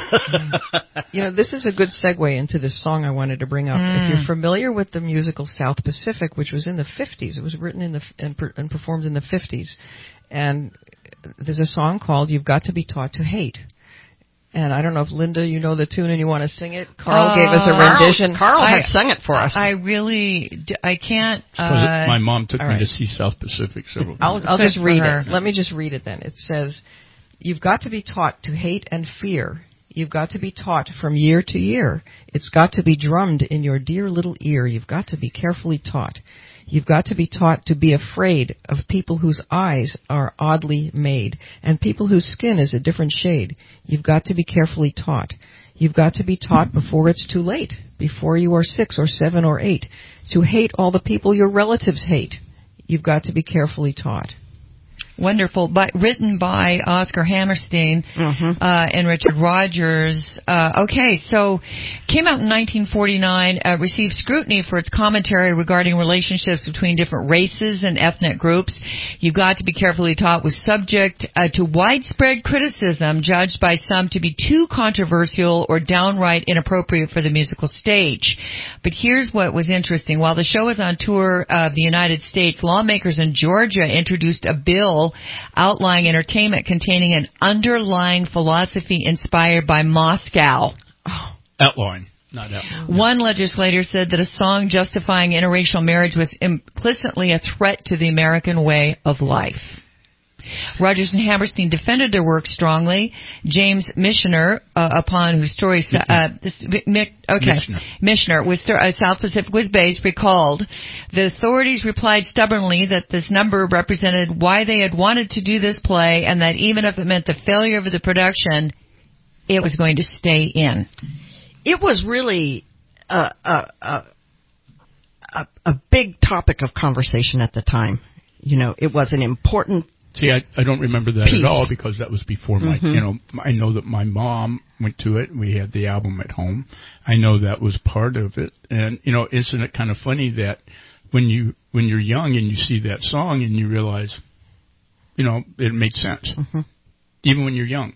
You know, this is a good segue into this song I wanted to bring up. Mm. If you're familiar with the musical South Pacific, which was in the fifties, it was written in the and, per, and performed in the fifties. And there's a song called You've Got to Be Taught to Hate. And I don't know if, Linda, you know the tune and you want to sing it. Carl uh, gave us a rendition. Carl, Carl I, has sung it for us. I really, I can't. Uh, it, my mom took me right. to see South Pacific several I'll, times. I'll just read it. Let me just read it then. It says, you've got to be taught to hate and fear. You've got to be taught from year to year. It's got to be drummed in your dear little ear. You've got to be carefully taught. You've got to be taught to be afraid of people whose eyes are oddly made and people whose skin is a different shade. You've got to be carefully taught. You've got to be taught before it's too late, before you are six or seven or eight, to hate all the people your relatives hate. You've got to be carefully taught. Wonderful, but written by Oscar Hammerstein mm-hmm. uh, and Richard Rogers. Uh, okay, so came out in nineteen forty-nine, uh, received scrutiny for its commentary regarding relationships between different races and ethnic groups. You've Got to Be Carefully Taught was subject uh, to widespread criticism, judged by some to be too controversial or downright inappropriate for the musical stage. But here's what was interesting. While the show was on tour of the United States, lawmakers in Georgia introduced a bill outlining entertainment containing an underlying philosophy inspired by Moscow. Oh. Outline, not outline. One legislator said that a song justifying interracial marriage was implicitly a threat to the American way of life. Rogers and Hammerstein defended their work strongly. James Michener, uh, upon whose story, uh, this, Mick, okay, Michener, was uh, South Pacific was based, recalled the authorities replied stubbornly that this number represented why they had wanted to do this play, and that even if it meant the failure of the production, it was going to stay in. It was really a a a, a, a big topic of conversation at the time. You know, it was an important. See, I, I don't remember that Peace. at all because that was before my, mm-hmm. you know, I know that my mom went to it. We had the album at home. I know that was part of it. And, you know, isn't it kind of funny that when you, when you're young and you see that song and you realize, you know, it makes sense. Mm-hmm. Even when you're young.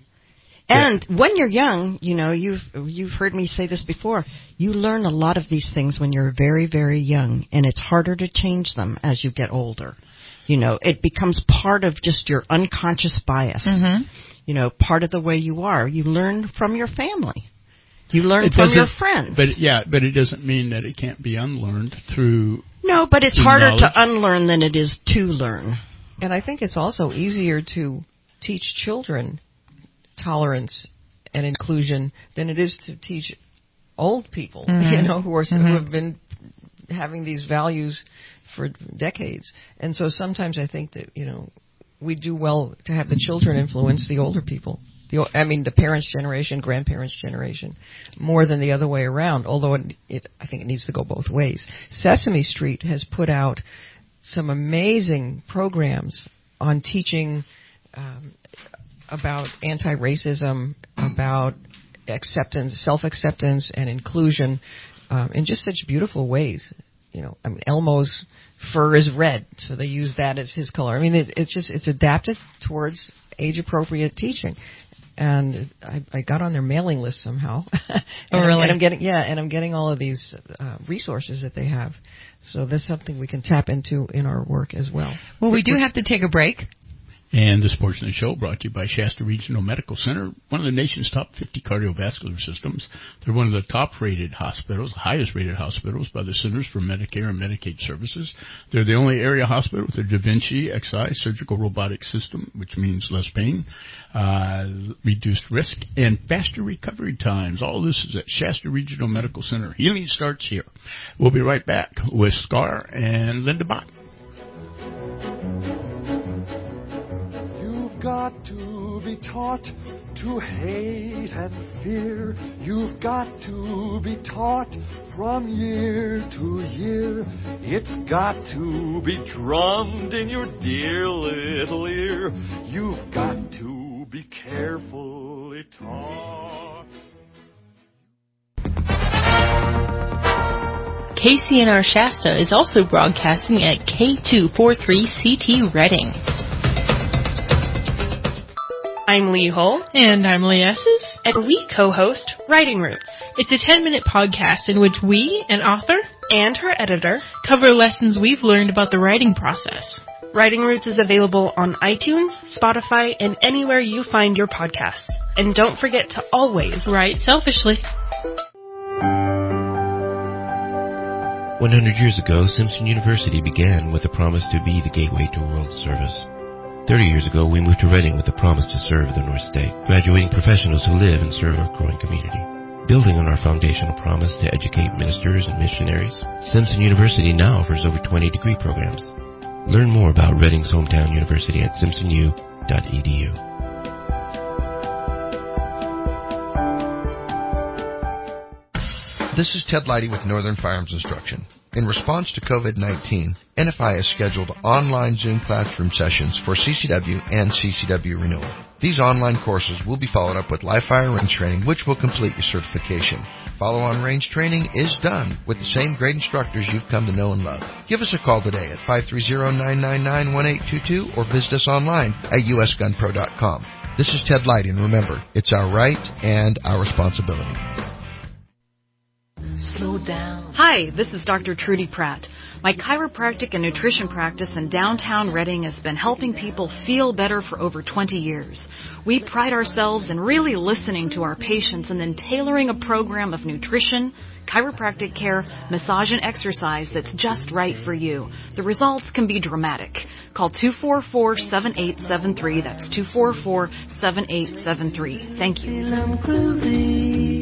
And yeah. when you're young, you know, you've, you've heard me say this before, you learn a lot of these things when you're very, very young, and it's harder to change them as you get older. You know, it becomes part of just your unconscious bias. Mm-hmm. You know, part of the way you are. You learn from your family. You learn it from your friends. But yeah, but it doesn't mean that it can't be unlearned through. No, but it's harder knowledge. to unlearn than it is to learn. And I think it's also easier to teach children tolerance and inclusion than it is to teach old people, mm-hmm. you know, who are mm-hmm. who have been having these values for decades. And so sometimes I think that, you know, we do well to have the children influence the older people. The, I mean, the parents' generation, grandparents' generation, more than the other way around, although it, it, I think it needs to go both ways. Sesame Street has put out some amazing programs on teaching um, about anti-racism, about acceptance, self-acceptance, and inclusion um, in just such beautiful ways. You know, I mean, Elmo's fur is red, so they use that as his color. I mean, it, it's just it's adapted towards age-appropriate teaching, and I, I got on their mailing list somehow. and oh, really? I'm, and I'm getting yeah, and I'm getting all of these uh, resources that they have. So that's something we can tap into in our work as well. Well, we do have to take a break. And this portion of the show brought to you by Shasta Regional Medical Center, one of the nation's top fifty cardiovascular systems. They're one of the top-rated hospitals, highest-rated hospitals by the Centers for Medicare and Medicaid Services. They're the only area hospital with a Da Vinci X I surgical robotic system, which means less pain, uh, reduced risk, and faster recovery times. All this is at Shasta Regional Medical Center. Healing starts here. We'll be right back with Scar and Linda Bott. Got to be taught to hate and fear. You've got to be taught from year to year. It's got to be drummed in your dear little ear. You've got to be carefully be taught. K C N R Shasta is also broadcasting at K two forty-three C T Reading. I'm Lee Hull. And I'm Lee Esses. And we co-host Writing Roots. It's a ten-minute podcast in which we, an author, and her editor, cover lessons we've learned about the writing process. Writing Roots is available on iTunes, Spotify, and anywhere you find your podcasts. And don't forget to always write selfishly. one hundred years ago, Simpson University began with a promise to be the gateway to world service. thirty years ago, we moved to Reading with a promise to serve the North State, graduating professionals who live and serve our growing community. Building on our foundational promise to educate ministers and missionaries, Simpson University now offers over twenty degree programs. Learn more about Reading's hometown university at simpson u dot e d u. This is Ted Leidy with Northern Firearms Instruction. In response to COVID nineteen, N F I has scheduled online Zoom classroom sessions for C C W and C C W renewal. These online courses will be followed up with live fire range training, which will complete your certification. Follow-on range training is done with the same great instructors you've come to know and love. Give us a call today at five three zero, nine nine nine, one eight two two or visit us online at u s gun pro dot com. This is Ted Leidy, and remember, it's our right and our responsibility. Slow down. Hi, this is Doctor Trudy Pratt. My chiropractic and nutrition practice in downtown Reading has been helping people feel better for over twenty years. We pride ourselves in really listening to our patients and then tailoring a program of nutrition, chiropractic care, massage, and exercise that's just right for you. The results can be dramatic. Call two four four, seven eight seven three. That's two four four, seven eight seven three. Thank you.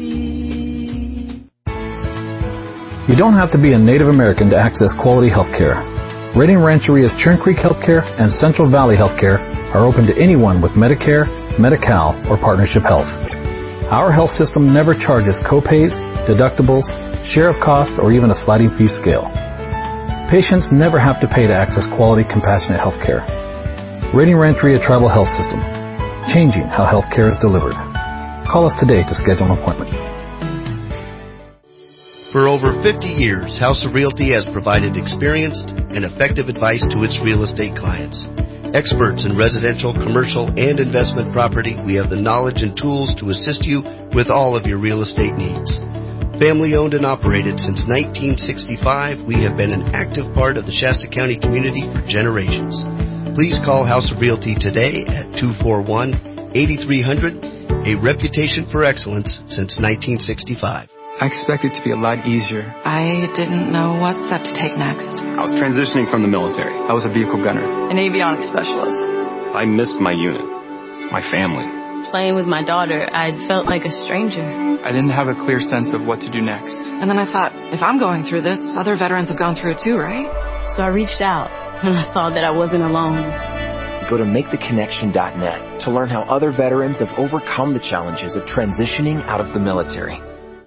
You don't have to be a Native American to access quality health care. Reading Rancheria's Churn Creek Healthcare and Central Valley Healthcare are open to anyone with Medicare, Medi-Cal, or Partnership Health. Our health system never charges copays, deductibles, share of cost, or even a sliding fee scale. Patients never have to pay to access quality, compassionate health care. Reading Rancheria Tribal Health System, changing how health care is delivered. Call us today to schedule an appointment. For over fifty years, House of Realty has provided experienced and effective advice to its real estate clients. Experts in residential, commercial, and investment property, we have the knowledge and tools to assist you with all of your real estate needs. Family owned and operated since nineteen sixty-five, we have been an active part of the Shasta County community for generations. Please call House of Realty today at two four one, eight three zero zero, a reputation for excellence since nineteen sixty-five. I expected it to be a lot easier. I didn't know what step to take next. I was transitioning from the military. I was a vehicle gunner. An avionics specialist. I missed my unit, my family. Playing with my daughter, I felt like a stranger. I didn't have a clear sense of what to do next. And then I thought, if I'm going through this, other veterans have gone through it too, right? So I reached out, and I saw that I wasn't alone. Go to make the connection dot net to learn how other veterans have overcome the challenges of transitioning out of the military.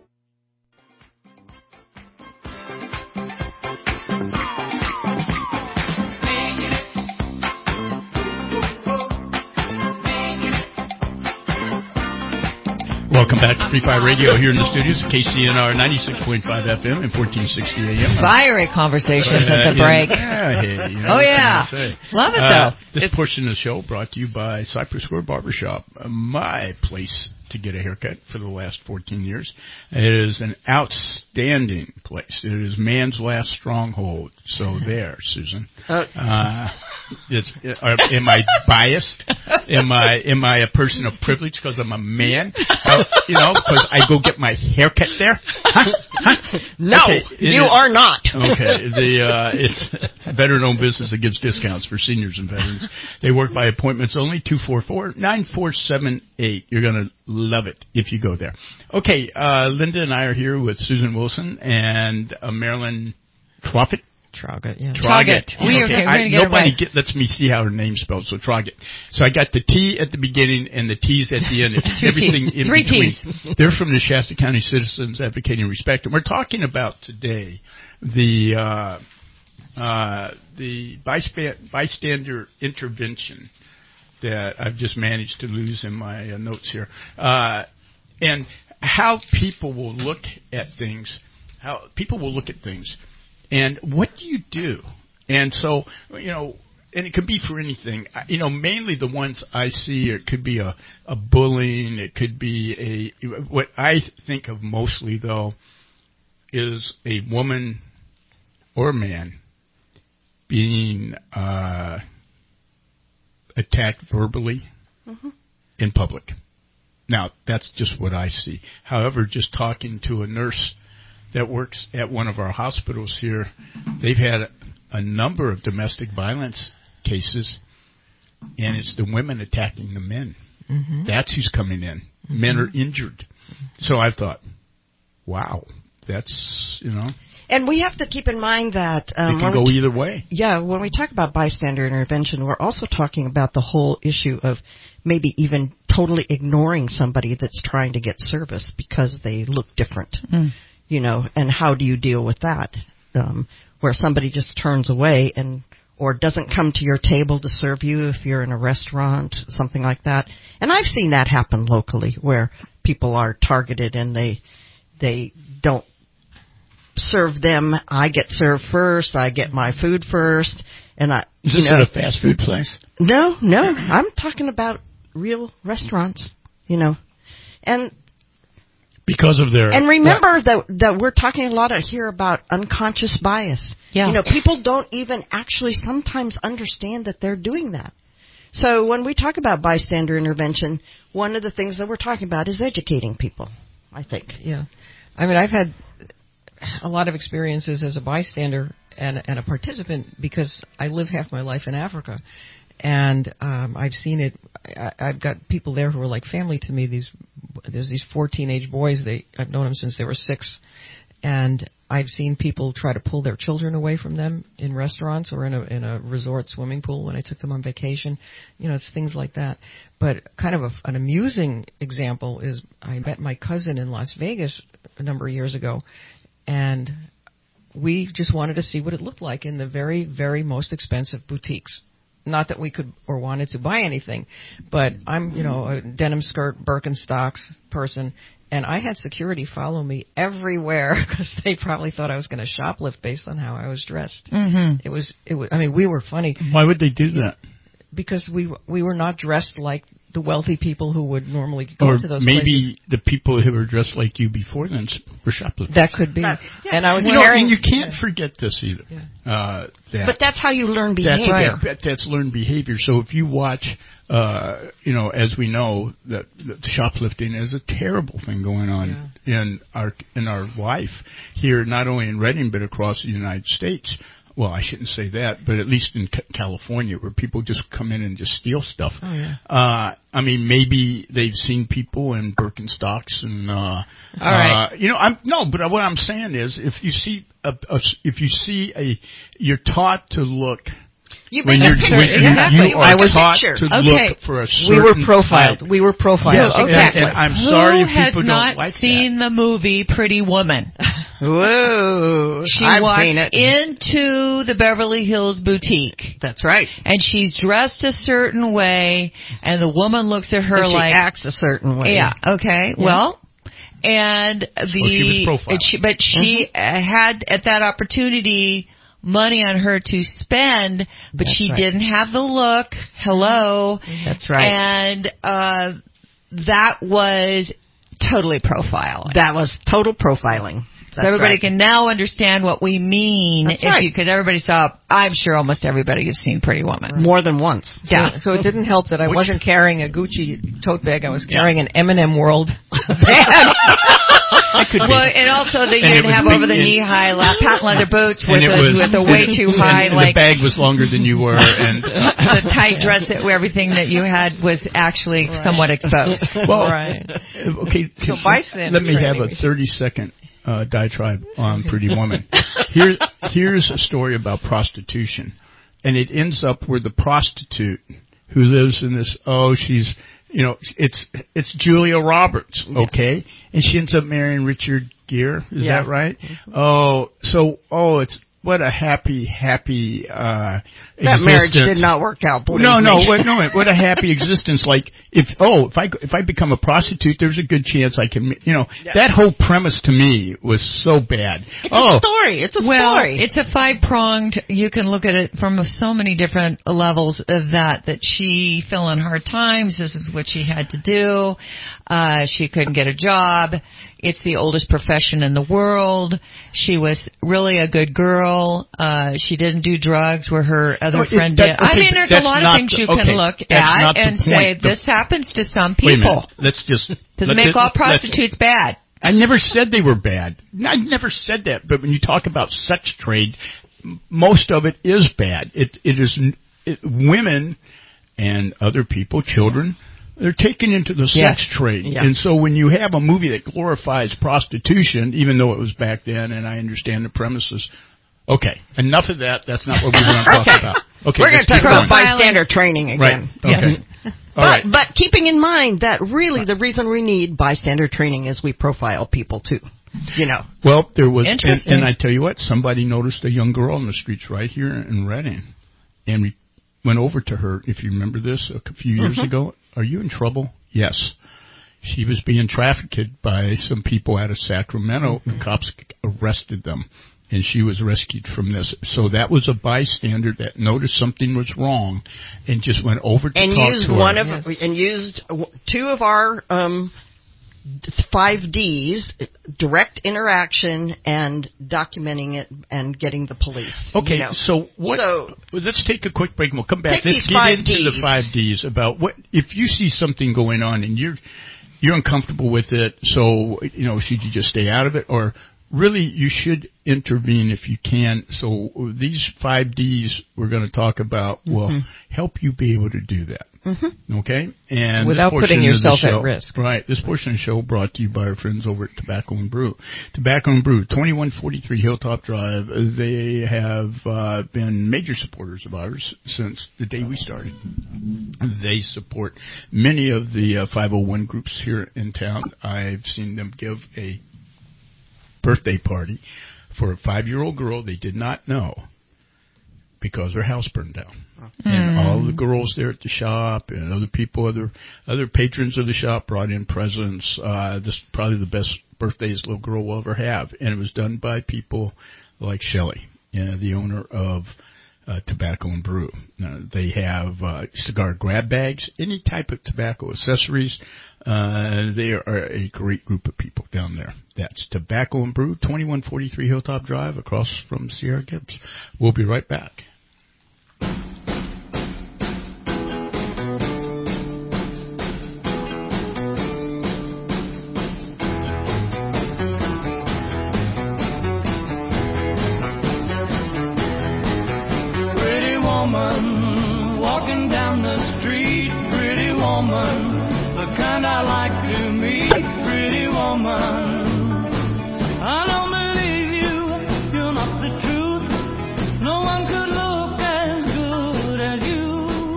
Welcome back to Free Fire Radio here in the studios of K C N R ninety-six point five F M and fourteen sixty A M. Fiery conversations uh, at the break. Yeah, hey, you know, oh, yeah. Love it, though. Uh, this portion of the show brought to you by Cypress Square Barbershop, uh, my place to get a haircut for the last fourteen years. It is an outstanding place. It is man's last stronghold. So there, Susan. Uh, it's, uh, am I biased? Am I am I a person of privilege because I'm a man? Uh, you know, because I go get my haircut there? Huh? Huh? No, okay, you is, are not. Okay, the uh, it's veteran-owned business that gives discounts for seniors and veterans. They work by appointments only. two four four, nine four seven eight. You're gonna love it if you go there. Okay, uh, Linda and I are here with Susan Wilson and uh, Marilyn Troffitt. Troggett, yeah. Troggett. We, okay, okay, I, nobody get, lets me see how her name's spelled, so Troggett. So I got the T at the beginning and the T's at the end. Everything in Three between. T's. They're from the Shasta County Citizens Advocating Respect. And we're talking about today the uh, uh, the bystander intervention that I've just managed to lose in my uh, notes here. Uh, and how people will look at things, how people will look at things, and what do you do? And so, you know, and it could be for anything. You know, mainly the ones I see, it could be a, a bullying, it could be a, what I think of mostly, though, is a woman or a man being uh, attacked verbally mm-hmm. in public. Now, that's just what I see. However, just talking to a nurse that works at one of our hospitals here, they've had a, a number of domestic violence cases, and it's the women attacking the men. Mm-hmm. That's who's coming in. Mm-hmm. Men are injured. So I thought, wow, that's, you know. And we have to keep in mind that um, it can go t- either way. Yeah, when we talk about bystander intervention, we're also talking about the whole issue of maybe even totally ignoring somebody that's trying to get service because they look different, mm. you know. And how do you deal with that? Um, where somebody just turns away and or doesn't come to your table to serve you if you're in a restaurant, something like that. And I've seen that happen locally, where people are targeted and they they don't serve them. I get served first. I get my food first. And I, Is this you know, at a fast food place? No, no. I'm talking about real restaurants, you know. And because of their... And remember what? that that we're talking a lot here about unconscious bias. Yeah. You know, people don't even actually sometimes understand that they're doing that. So when we talk about bystander intervention, one of the things that we're talking about is educating people, I think. Yeah. I mean, I've had a lot of experiences as a bystander and, and a participant because I live half my life in Africa. And um, I've seen it. I, I've got people there who are like family to me. These there's these four teenage boys. They I've known them since they were six, and I've seen people try to pull their children away from them in restaurants or in a in a resort swimming pool when I took them on vacation. You know, it's things like that. But kind of a, an amusing example is I met my cousin in Las Vegas a number of years ago, and we just wanted to see what it looked like in the very, very most expensive boutiques. Not that we could or wanted to buy anything, but I'm, you know, a denim skirt, Birkenstocks person, and I had security follow me everywhere because they probably thought I was going to shoplift based on how I was dressed. Mm-hmm. It was, it was. I mean, we were funny. Why would they do that? Because we we were not dressed like the wealthy people who would normally go or to those maybe places. The people who were dressed like you before then were shoplifters. That could be. That, yeah. And I was you wearing. Know, and you can't yeah. forget this either. Yeah. Uh, that, but that's how you learn behavior. That's, right. that, that's learned behavior. So if you watch, uh, you know, as we know, that, that shoplifting is a terrible thing going on yeah. in our in our life here, not only in Redding but across the United States. Well, I shouldn't say that, but at least in C- California, where people just come in and just steal stuff. Oh, yeah. Uh, I mean, maybe they've seen people in Birkenstocks and, uh, All right. uh, you know, I'm, no, but what I'm saying is, if you see a, a if you see a, you're taught to look. You when you're, when you, exactly. you are I was taught picture. to okay. look for a certain We were profiled. type. We were profiled. Yes, exactly. And, and I'm sorry if Who has people not don't like seen that. the movie Pretty Woman? Whoa. She I've walks seen it. into the Beverly Hills boutique. That's right. And she's dressed a certain way, and the woman looks at her and she like... acts a certain way. Yeah, okay. Yeah. Well... And the, well, she was profiled. she, but she mm-hmm. had at that opportunity money on her to spend, but That's she right. didn't have the look. Hello. That's right. And uh, that was totally profiling. That was total profiling. So That's everybody right. can now understand what we mean. That's if right. you, because everybody saw, I'm sure almost everybody has seen Pretty Woman. Right. More than once. Yeah. So, so it didn't help that I Which, wasn't carrying a Gucci tote bag. I was carrying yeah. an M and M World bag. Well, and also that you and didn't have over the knee high la- patent leather boots with a, was, with a way too high, and like the bag was longer than you were, and the tight dress that where everything that you had was actually right. somewhat exposed. Well, right. Okay. So bystander let me have training. a thirty second uh, diatribe on Pretty Woman. Here, here's a story about prostitution, and it ends up where the prostitute who lives in this oh she's. You know, it's it's Julia Roberts, okay? And she ends up marrying Richard Gere, is yeah. that right? Oh, so, oh, it's, what a happy, happy uh That existence. marriage did not work out, believe No, no, me. what, no, what a happy existence. Like, if, oh, if I, if I become a prostitute, there's a good chance I can, you know, Yeah. that whole premise to me was so bad. It's oh. a story. It's a well, story. it's a five-pronged, you can look at it from so many different levels of that, that she fell in hard times, this is what she had to do, uh, she couldn't get a job, it's the oldest profession in the world, she was really a good girl, uh, she didn't do drugs where her other Oh, it- friend that- did. I okay, mean, there's that's a lot not of things the- you okay, can look that's at not the and say, point. The- this happens to some Wait a minute. people. Let's just... Doesn't let's make all just- prostitutes let's- bad. I never said they were bad. I never said that. But when you talk about sex trade, m- most of it is bad. It it is it, women and other people, children, they're taken into the Yes. sex trade. Yeah. And so when you have a movie that glorifies prostitution, even though it was back then, and I understand the premises. Okay, enough of that. That's not what we want to talk Okay. about. Okay, We're going let's to talk keep about going. bystander training again. Right. Okay. Yes. All But, right. but keeping in mind that really the reason we need bystander training is we profile people too. You know. Well, there was, and, Interesting. and I tell you what, somebody noticed a young girl on the streets right here in Reading, and we went over to her. If you remember this, a few years Mhm. ago, are you in trouble? Yes. She was being trafficked by some people out of Sacramento. The cops arrested them, and she was rescued from this. So that was a bystander that noticed something was wrong, and just went over to And talk used to her. one of and used w- two of our um, five Ds: direct interaction and documenting it and getting the police. Okay, you know. so what? So, well, let's take a quick break and we'll come back. Take Let's these get five into the Ds. five Ds about what if you see something going on and you're you're uncomfortable with it. So you know, should you just stay out of it, or really you should intervene if you can? So these five Ds we're going to talk about will Mhm. help you be able to do that. Mm-hmm. Okay, and this Without portion putting of the yourself at show- risk. Right. This portion of the show brought to you by our friends over at Tobacco and Brew. Tobacco and Brew, twenty-one forty-three Hilltop Drive. They have uh, been major supporters of ours since the day we started. They support many of the uh, five oh one groups here in town. I've seen them give a birthday party for a five-year-old girl they did not know, because her house burned down. And all the girls there at the shop and other people, other other patrons of the shop brought in presents. Uh, this is probably the best birthday this little girl will ever have. And it was done by people like Shelley, uh, the owner of uh, Tobacco and Brew. Uh, they have uh, cigar grab bags, any type of tobacco accessories. Uh, they are a great group of people down there. That's Tobacco and Brew, twenty-one forty-three Hilltop Drive, across from Sierra Gibbs. We'll be right back. Pretty woman, walking down the street. Pretty woman, the kind I like to meet. Pretty woman, I don't believe you, you're not the truth. No one could look as good as you.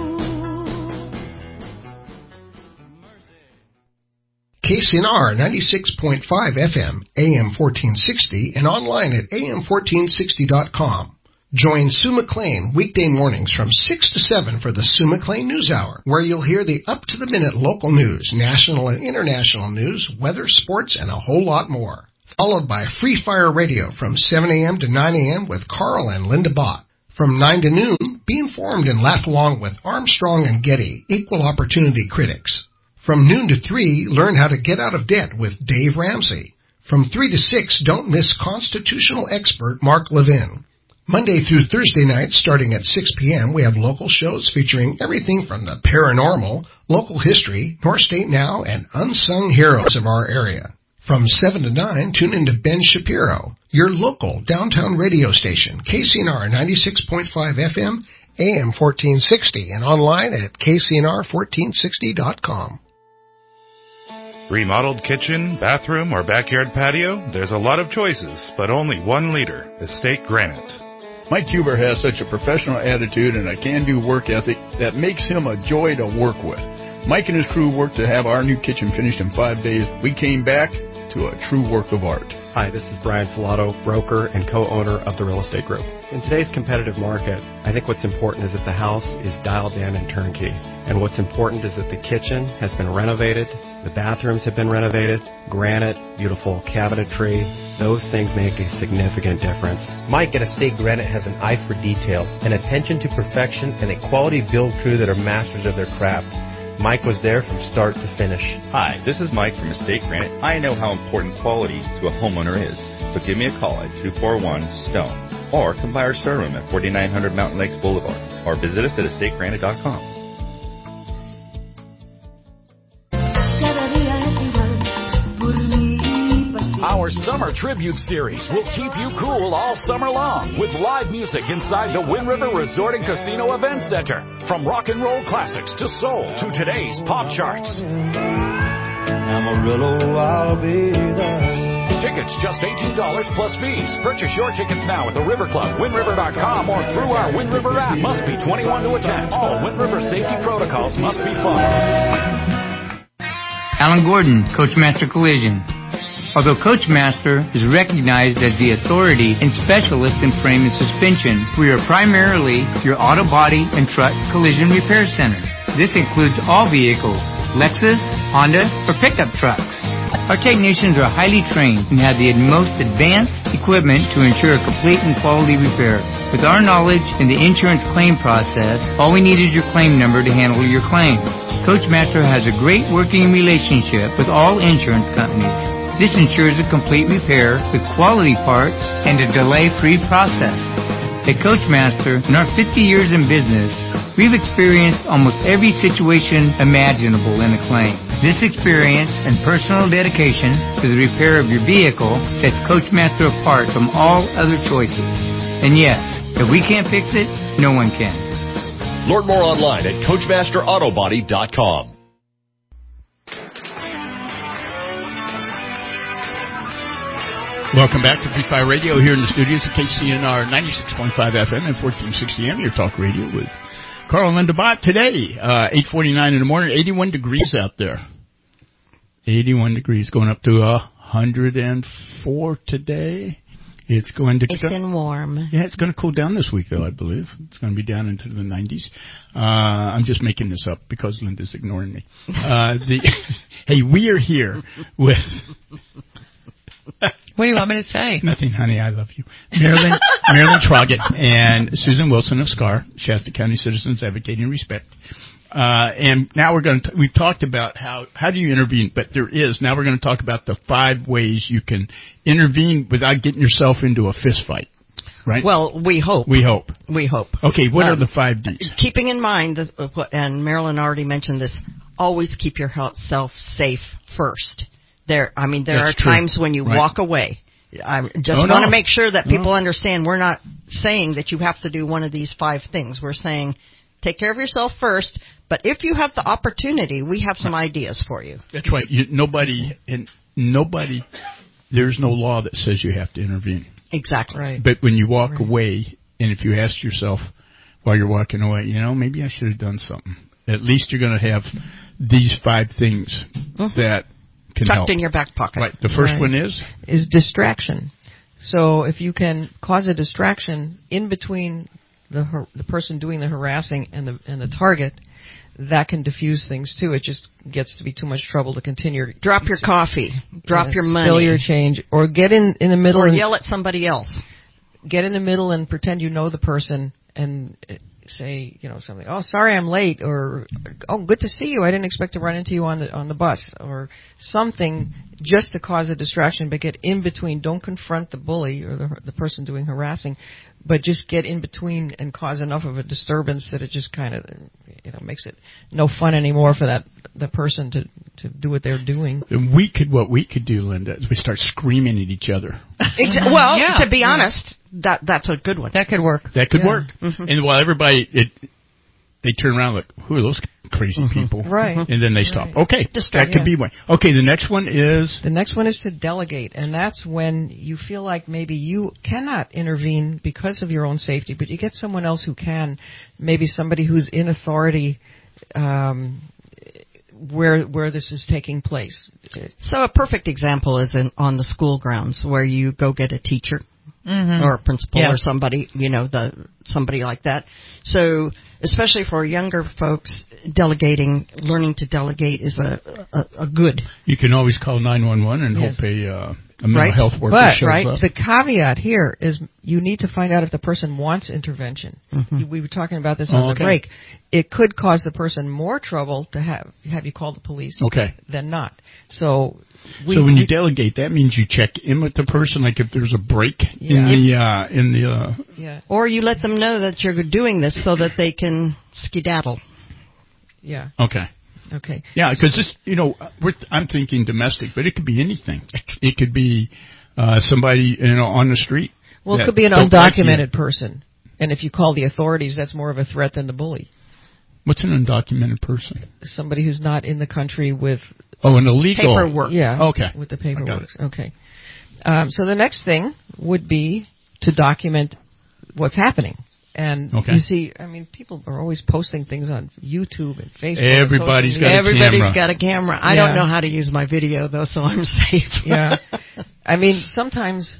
K C N R ninety-six point five F M, A M fourteen sixty, and online at A M fourteen sixty dot com. Join Sue McLean weekday mornings from six to seven for the Sue McLean News Hour, where you'll hear the up-to-the-minute local news, national and international news, weather, sports, and a whole lot more. Followed by Free Fire Radio from seven a.m. to nine a.m. with Carl and Linda Bott. From nine to noon, be informed and laugh along with Armstrong and Getty, equal opportunity critics. From noon to three, learn how to get out of debt with Dave Ramsey. From three to six, don't miss constitutional expert Mark Levin. Monday through Thursday nights, starting at six p.m., we have local shows featuring everything from the paranormal, local history, North State Now, and unsung heroes of our area. From seven to nine, tune in to Ben Shapiro, your local downtown radio station, K C N R ninety-six point five F M, A M fourteen sixty, and online at K C N R fourteen sixty dot com. Remodeled kitchen, bathroom, or backyard patio? There's a lot of choices, but only one leader, Estate Granite. Mike Huber has such a professional attitude and a can-do work ethic that makes him a joy to work with. Mike and his crew worked to have our new kitchen finished in five days. We came back to a true work of art. Hi, this is Brian Salato, broker and co-owner of the Real Estate Group. In today's competitive market, I think what's important is that the house is dialed in and turnkey. And what's important is that the kitchen has been renovated, the bathrooms have been renovated, granite, beautiful cabinetry. Those things make a significant difference. Mike at Estate Granite has an eye for detail, an attention to perfection, and a quality build crew that are masters of their craft. Mike was there from start to finish. Hi, this is Mike from Estate Granite. I know how important quality to a homeowner is. So give me a call at two four one STONE or come by our showroom at forty-nine hundred Mountain Lakes Boulevard or visit us at estate granite dot com. Our Summer Tribute Series will keep you cool all summer long with live music inside the Wind River Resort and Casino Event Center. From rock and roll classics to soul to today's pop charts. Amarillo, I'll be there. Tickets just eighteen dollars plus fees. Purchase your tickets now at the River Club, wind river dot com, or through our Wind River app. Must be twenty-one to attend. All Wind River safety protocols must be followed. Alan Gordon, Coachmaster Collision. Although Coachmaster is recognized as the authority and specialist in frame and suspension, we are primarily your auto body and truck collision repair center. This includes all vehicles, Lexus, Honda, or pickup trucks. Our technicians are highly trained and have the most advanced equipment to ensure a complete and quality repair. With our knowledge in the insurance claim process, all we need is your claim number to handle your claim. Coachmaster has a great working relationship with all insurance companies. This ensures a complete repair with quality parts and a delay-free process. At Coachmaster, in our fifty years in business, we've experienced almost every situation imaginable in a claim. This experience and personal dedication to the repair of your vehicle sets Coachmaster apart from all other choices. And yes, if we can't fix it, no one can. Learn more online at coachmaster auto body dot com. Welcome back to Free Fire Radio here in the studios at K C N R ninety-six point five F M and fourteen sixty A M, your talk radio with Carl and Linda Bott. Today, uh, eight forty-nine in the morning, eighty-one degrees out there. eighty-one degrees, going up to one hundred four today. It's going to... It's been warm. Yeah, it's going to cool down this week, though, I believe. It's going to be down into the nineties. Uh, I'm just making this up because Linda's ignoring me. Uh, the Hey, we are here with... What do you want me to say? Nothing, honey. I love you. Marilyn, Marilyn Troggett and Susan Wilson of SCAR, Shasta County Citizens Advocating Respect. Uh, and now we're going to, we've talked about how, how do you intervene, but there is, now we're going to talk about the five ways you can intervene without getting yourself into a fist fight. Right? Well, we hope. We hope. We hope. Okay, what um, are the five Ds? Keeping in mind, that, and Marilyn already mentioned this, always keep yourself safe first. There, I mean, there That's are times true. when you right. walk away. I just oh, want no. to make sure that people no. understand we're not saying that you have to do one of these five things. We're saying take care of yourself first, but if you have the opportunity, we have some ideas for you. That's right. You, nobody, and nobody, there's no law that says you have to intervene. Exactly. Right. But when you walk right. away, and if you ask yourself while you're walking away, you know, maybe I should have done something. At least you're going to have these five things mm-hmm. that can tucked help. in your back pocket. Right. The first right. one is? Is distraction. So if you can cause a distraction in between the har- the person doing the harassing and the and the target, that can diffuse things too. It just gets to be too much trouble to continue. Drop your coffee. Drop yes, your money. Spill your change. Or get in, in the middle. Or and yell at somebody else. Get in the middle and pretend you know the person and say, you know, something. Oh, sorry, I'm late. Or, oh, good to see you. I didn't expect to run into you on the on the bus. Or something just to cause a distraction, but get in between. Don't confront the bully or the the person doing harassing, but just get in between and cause enough of a disturbance that it just kind of, you know, makes it no fun anymore for that the person to to do what they're doing. And we could what we could do, Linda, is we start screaming at each other. Well, yeah. to be honest, that that's a good one. That could work. That could yeah. work. Mm-hmm. And while everybody it they turn around like, who are those crazy mm-hmm. people? Right. And then they stop. Right. Okay, Distract, that could yeah. be one. Okay, the next one is? The next one is to delegate, and that's when you feel like maybe you cannot intervene because of your own safety, but you get someone else who can, maybe somebody who's in authority um, where where this is taking place. So a perfect example is in, on the school grounds where you go get a teacher Mm-hmm. or a principal Yeah. or somebody, you know, the somebody like that. So especially for younger folks, delegating, learning to delegate is a a, a good. You can always call nine one one and Yes. hope a, uh, a mental Right. health worker But shows right, up. the caveat here is you need to find out if the person wants intervention. Mhm. We were talking about this Oh, on the okay. break. It could cause the person more trouble to have have you call the police Okay. than not. So we, so when you we- delegate, that means you check in with the person, like if there's a break Yeah. in the uh, in the. Uh, yeah Or you let them know that you're doing this so that they can skedaddle. yeah okay. okay Yeah, because this, you know, we're, I'm thinking domestic, but it could be anything. It could be uh, somebody, you know, on the street. well, it that could be an don't like you. undocumented person, and if you call the authorities, that's more of a threat than the bully. What's an undocumented person? Somebody who's not in the country with Oh, an illegal Paperwork. Yeah. Okay. With the I got paperwork. it. Okay. Um, so the next thing would be to document what's happening. And Okay. you see, I mean, people are always posting things on YouTube and Facebook. Everybody's and social got media. a Everybody's camera. got a camera. I Yeah. don't know how to use my video though, so I'm safe. Yeah. I mean, sometimes,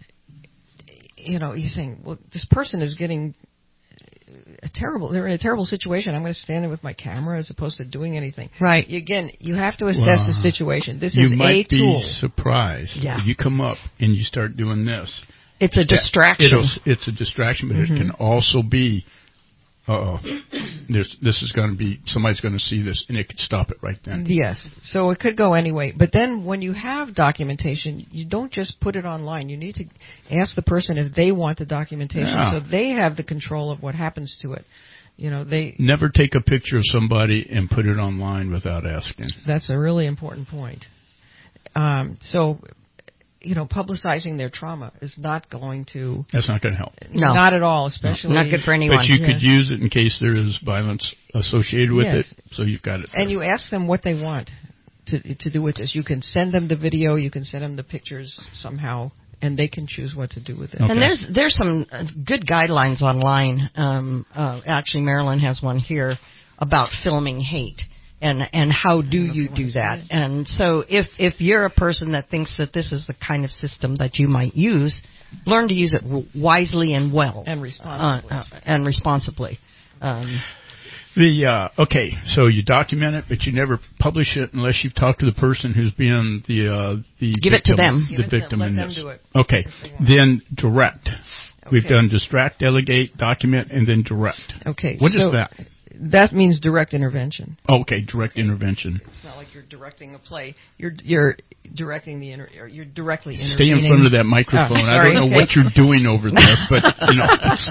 you know, you're saying, well, this person is getting a terrible, they're in a terrible situation. I'm going to stand there with my camera as opposed to doing anything. Right. You, again, you have to assess Well, the situation. This you is might a be tool. surprised. Yeah. If you come up and you start doing this. It's a distraction. It'll, it's a distraction, but Mm-hmm. it can also be, uh-oh, this, this is going to be, somebody's going to see this, and it could stop it right then. Yes. So it could go anyway. But then when you have documentation, you don't just put it online. You need to ask the person if they want the documentation Yeah. so they have the control of what happens to it. You know, they Never take a picture of somebody and put it online without asking. that's a really important point. Um, so, you know, publicizing their trauma is not going to That's not going to help. No. not at all, especially Not good for anyone. But you Yeah. could use it in case there is violence associated with Yes. it, so you've got it. And you ask them what they want to to do with this. You can send them the video, you can send them the pictures somehow, and they can choose what to do with it. Okay. And there's there's some uh, good guidelines online. Um, uh, actually, Marilyn has one here about filming hate and and how do you do that. And so if if you're a person that thinks that this is the kind of system that you might use, learn to use it w- wisely and well And responsibly. uh, uh, and responsibly. Um, The uh, okay, so you document it, but you never publish it unless you've talked to the person who's being the uh, the Give it to victim, them. the Give it to victim them. in Let them this. do it Okay, then direct. We've Okay. done distract, delegate, document, and then direct. Okay. What is so that? That means direct intervention. Okay, direct intervention. It's not like you're directing a play. You're you're directing the inter, or you're directly Stay intervening. in front of that microphone. Oh, I sorry, don't know okay. what you're doing over there, but you know. It's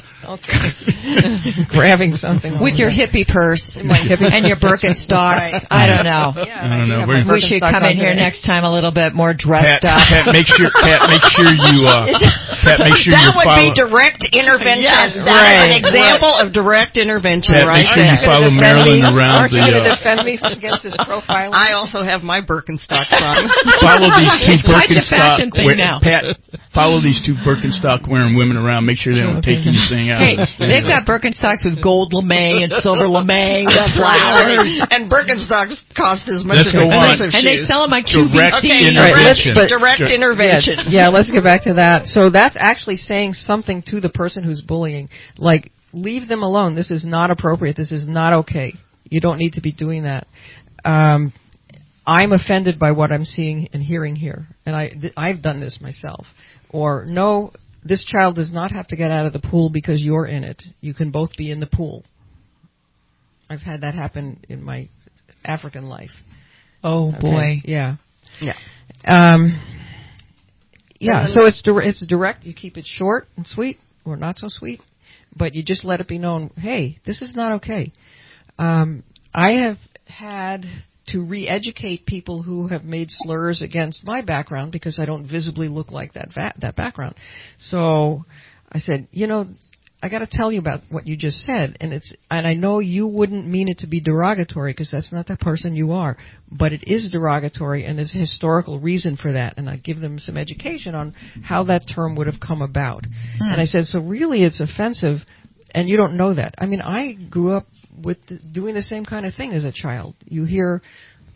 Okay. Grabbing something With your hippie purse My hippie and your purse. Birkenstock. Right. I don't know. Yeah, I don't do know. have We're- my We should Birkenstock come on in here today. next time a little bit more Pat, dressed up. Pat, make sure, Pat, make sure you, uh, Pat, make sure that you would follow. be direct intervention. Yes, That is right, an example of direct intervention, Pat, right make sure you there. follow Marilyn around Aren't the. you going to Uh, defend me against this profiling? I also have my Birkenstocks on. follow these two It's quite the fashion Birkenstock. thing wear- now. Pat, follow these two Birkenstock wearing women around. Make sure they don't take anything out. Hey, of this they've got Birkenstocks with gold lame and silver lame with flowers. And Birkenstocks cost as much Let's as go on. expensive And they shoes. sell them like Q V Direct C. Okay, intervention. direct, direct Dir- intervention. Yes. Yeah, let's get back to that. So that's actually saying something to the person who's bullying. Like, leave them alone. This is not appropriate. This is not okay. You don't need to be doing that. Um, I'm offended by what I'm seeing and hearing here. And I, th- I've done this myself. Or, no, this child does not have to get out of the pool because you're in it. You can both be in the pool. I've had that happen in my African life. Oh, Okay. boy. Yeah. Yeah. Um, yeah, so it's dir- it's direct. You keep it short and sweet, or not so sweet, but you just let it be known. Hey, this is not okay. Um, I have had to re-educate people who have made slurs against my background because I don't visibly look like that va- that background. So I said, you know, I got to tell you about what you just said, and it's and I know you wouldn't mean it to be derogatory because that's not the person you are, but it is derogatory, and there's a historical reason for that. And I give them some education on how that term would have come about. Hmm. And I said, so really, it's offensive, and you don't know that. I mean, I grew up with the, doing the same kind of thing as a child. You hear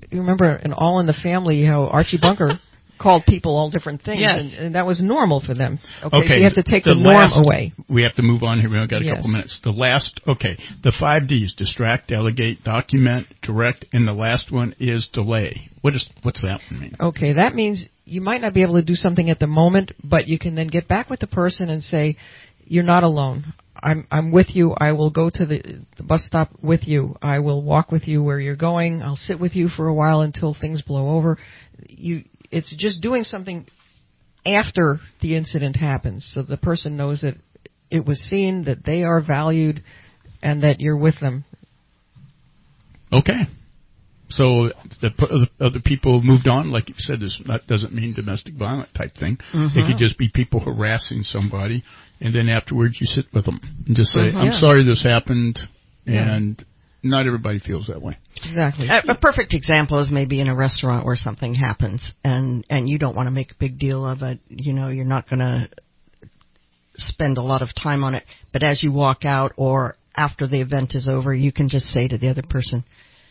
you remember in All in the Family how Archie Bunker called people all different things, Yes. and, and that was normal for them. Okay, Okay, so you have to take the, the norm last- away. We have to move on here. We've only got a Yes. couple minutes. The last, okay, the five Ds: distract, delegate, document, direct, and the last one is delay. What is what's that one mean? Okay, that means you might not be able to do something at the moment, but you can then get back with the person and say, "You're not alone. I'm I'm with you. I will go to the, the bus stop with you. I will walk with you where you're going. I'll sit with you for a while until things blow over." You, it's just doing something after the incident happens, so the person knows that it was seen, that they are valued, and that you're with them. Okay. So the p- other- other people moved on, like you said. This not, doesn't mean domestic violence type thing. Mhm. It could just be people harassing somebody, and then afterwards you sit with them and just say, Mhm. "I'm Yeah. sorry this happened," Yeah. and not everybody feels that way. Exactly. A, a perfect example is maybe in a restaurant where something happens, and and you don't want to make a big deal of it. You know, you're not going to spend a lot of time on it. But as you walk out or after the event is over, you can just say to the other person,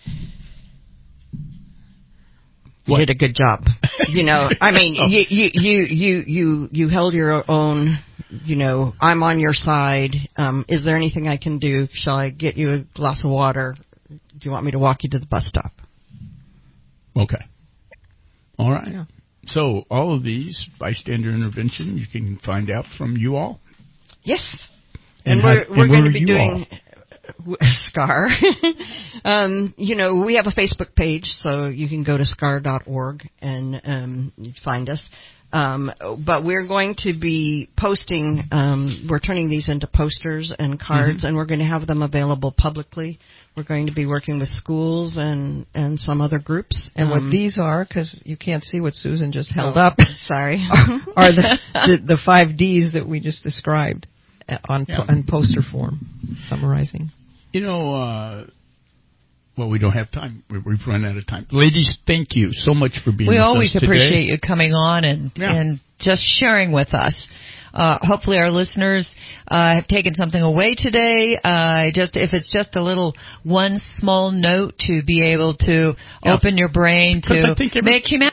"You What? did a good job." You know, I mean, Oh. you, you you you you you held your own. You know, I'm on your side. Um, is there anything I can do? Shall I get you a glass of water? Do you want me to walk you to the bus stop? Okay. All right. Yeah. So all of these bystander intervention you can find out from you all. Yes. And And, how- we're and we're where going to are be you doing SCAR. um, you know, we have a Facebook page, so you can go to scar dot org and um, find us. Um, but we're going to be posting, um, we're turning these into posters and cards, Mhm. and we're going to have them available publicly. We're going to be working with schools and, and some other groups. And Um, what these are, because you can't see what Susan just held Oh, up, sorry. are, are the, the the five Ds that we just described uh, on Yeah. on poster form, summarizing. You know, uh, well, we don't have time. We- We've run out of time. Ladies, thank you so much for being We with always us today. appreciate you coming on and Yeah. and just sharing with us. Uh, hopefully our listeners uh, have taken something away today. Uh, just if it's just a little one small note to be able to Yeah. open your brain 'Cause I to think every- make humanity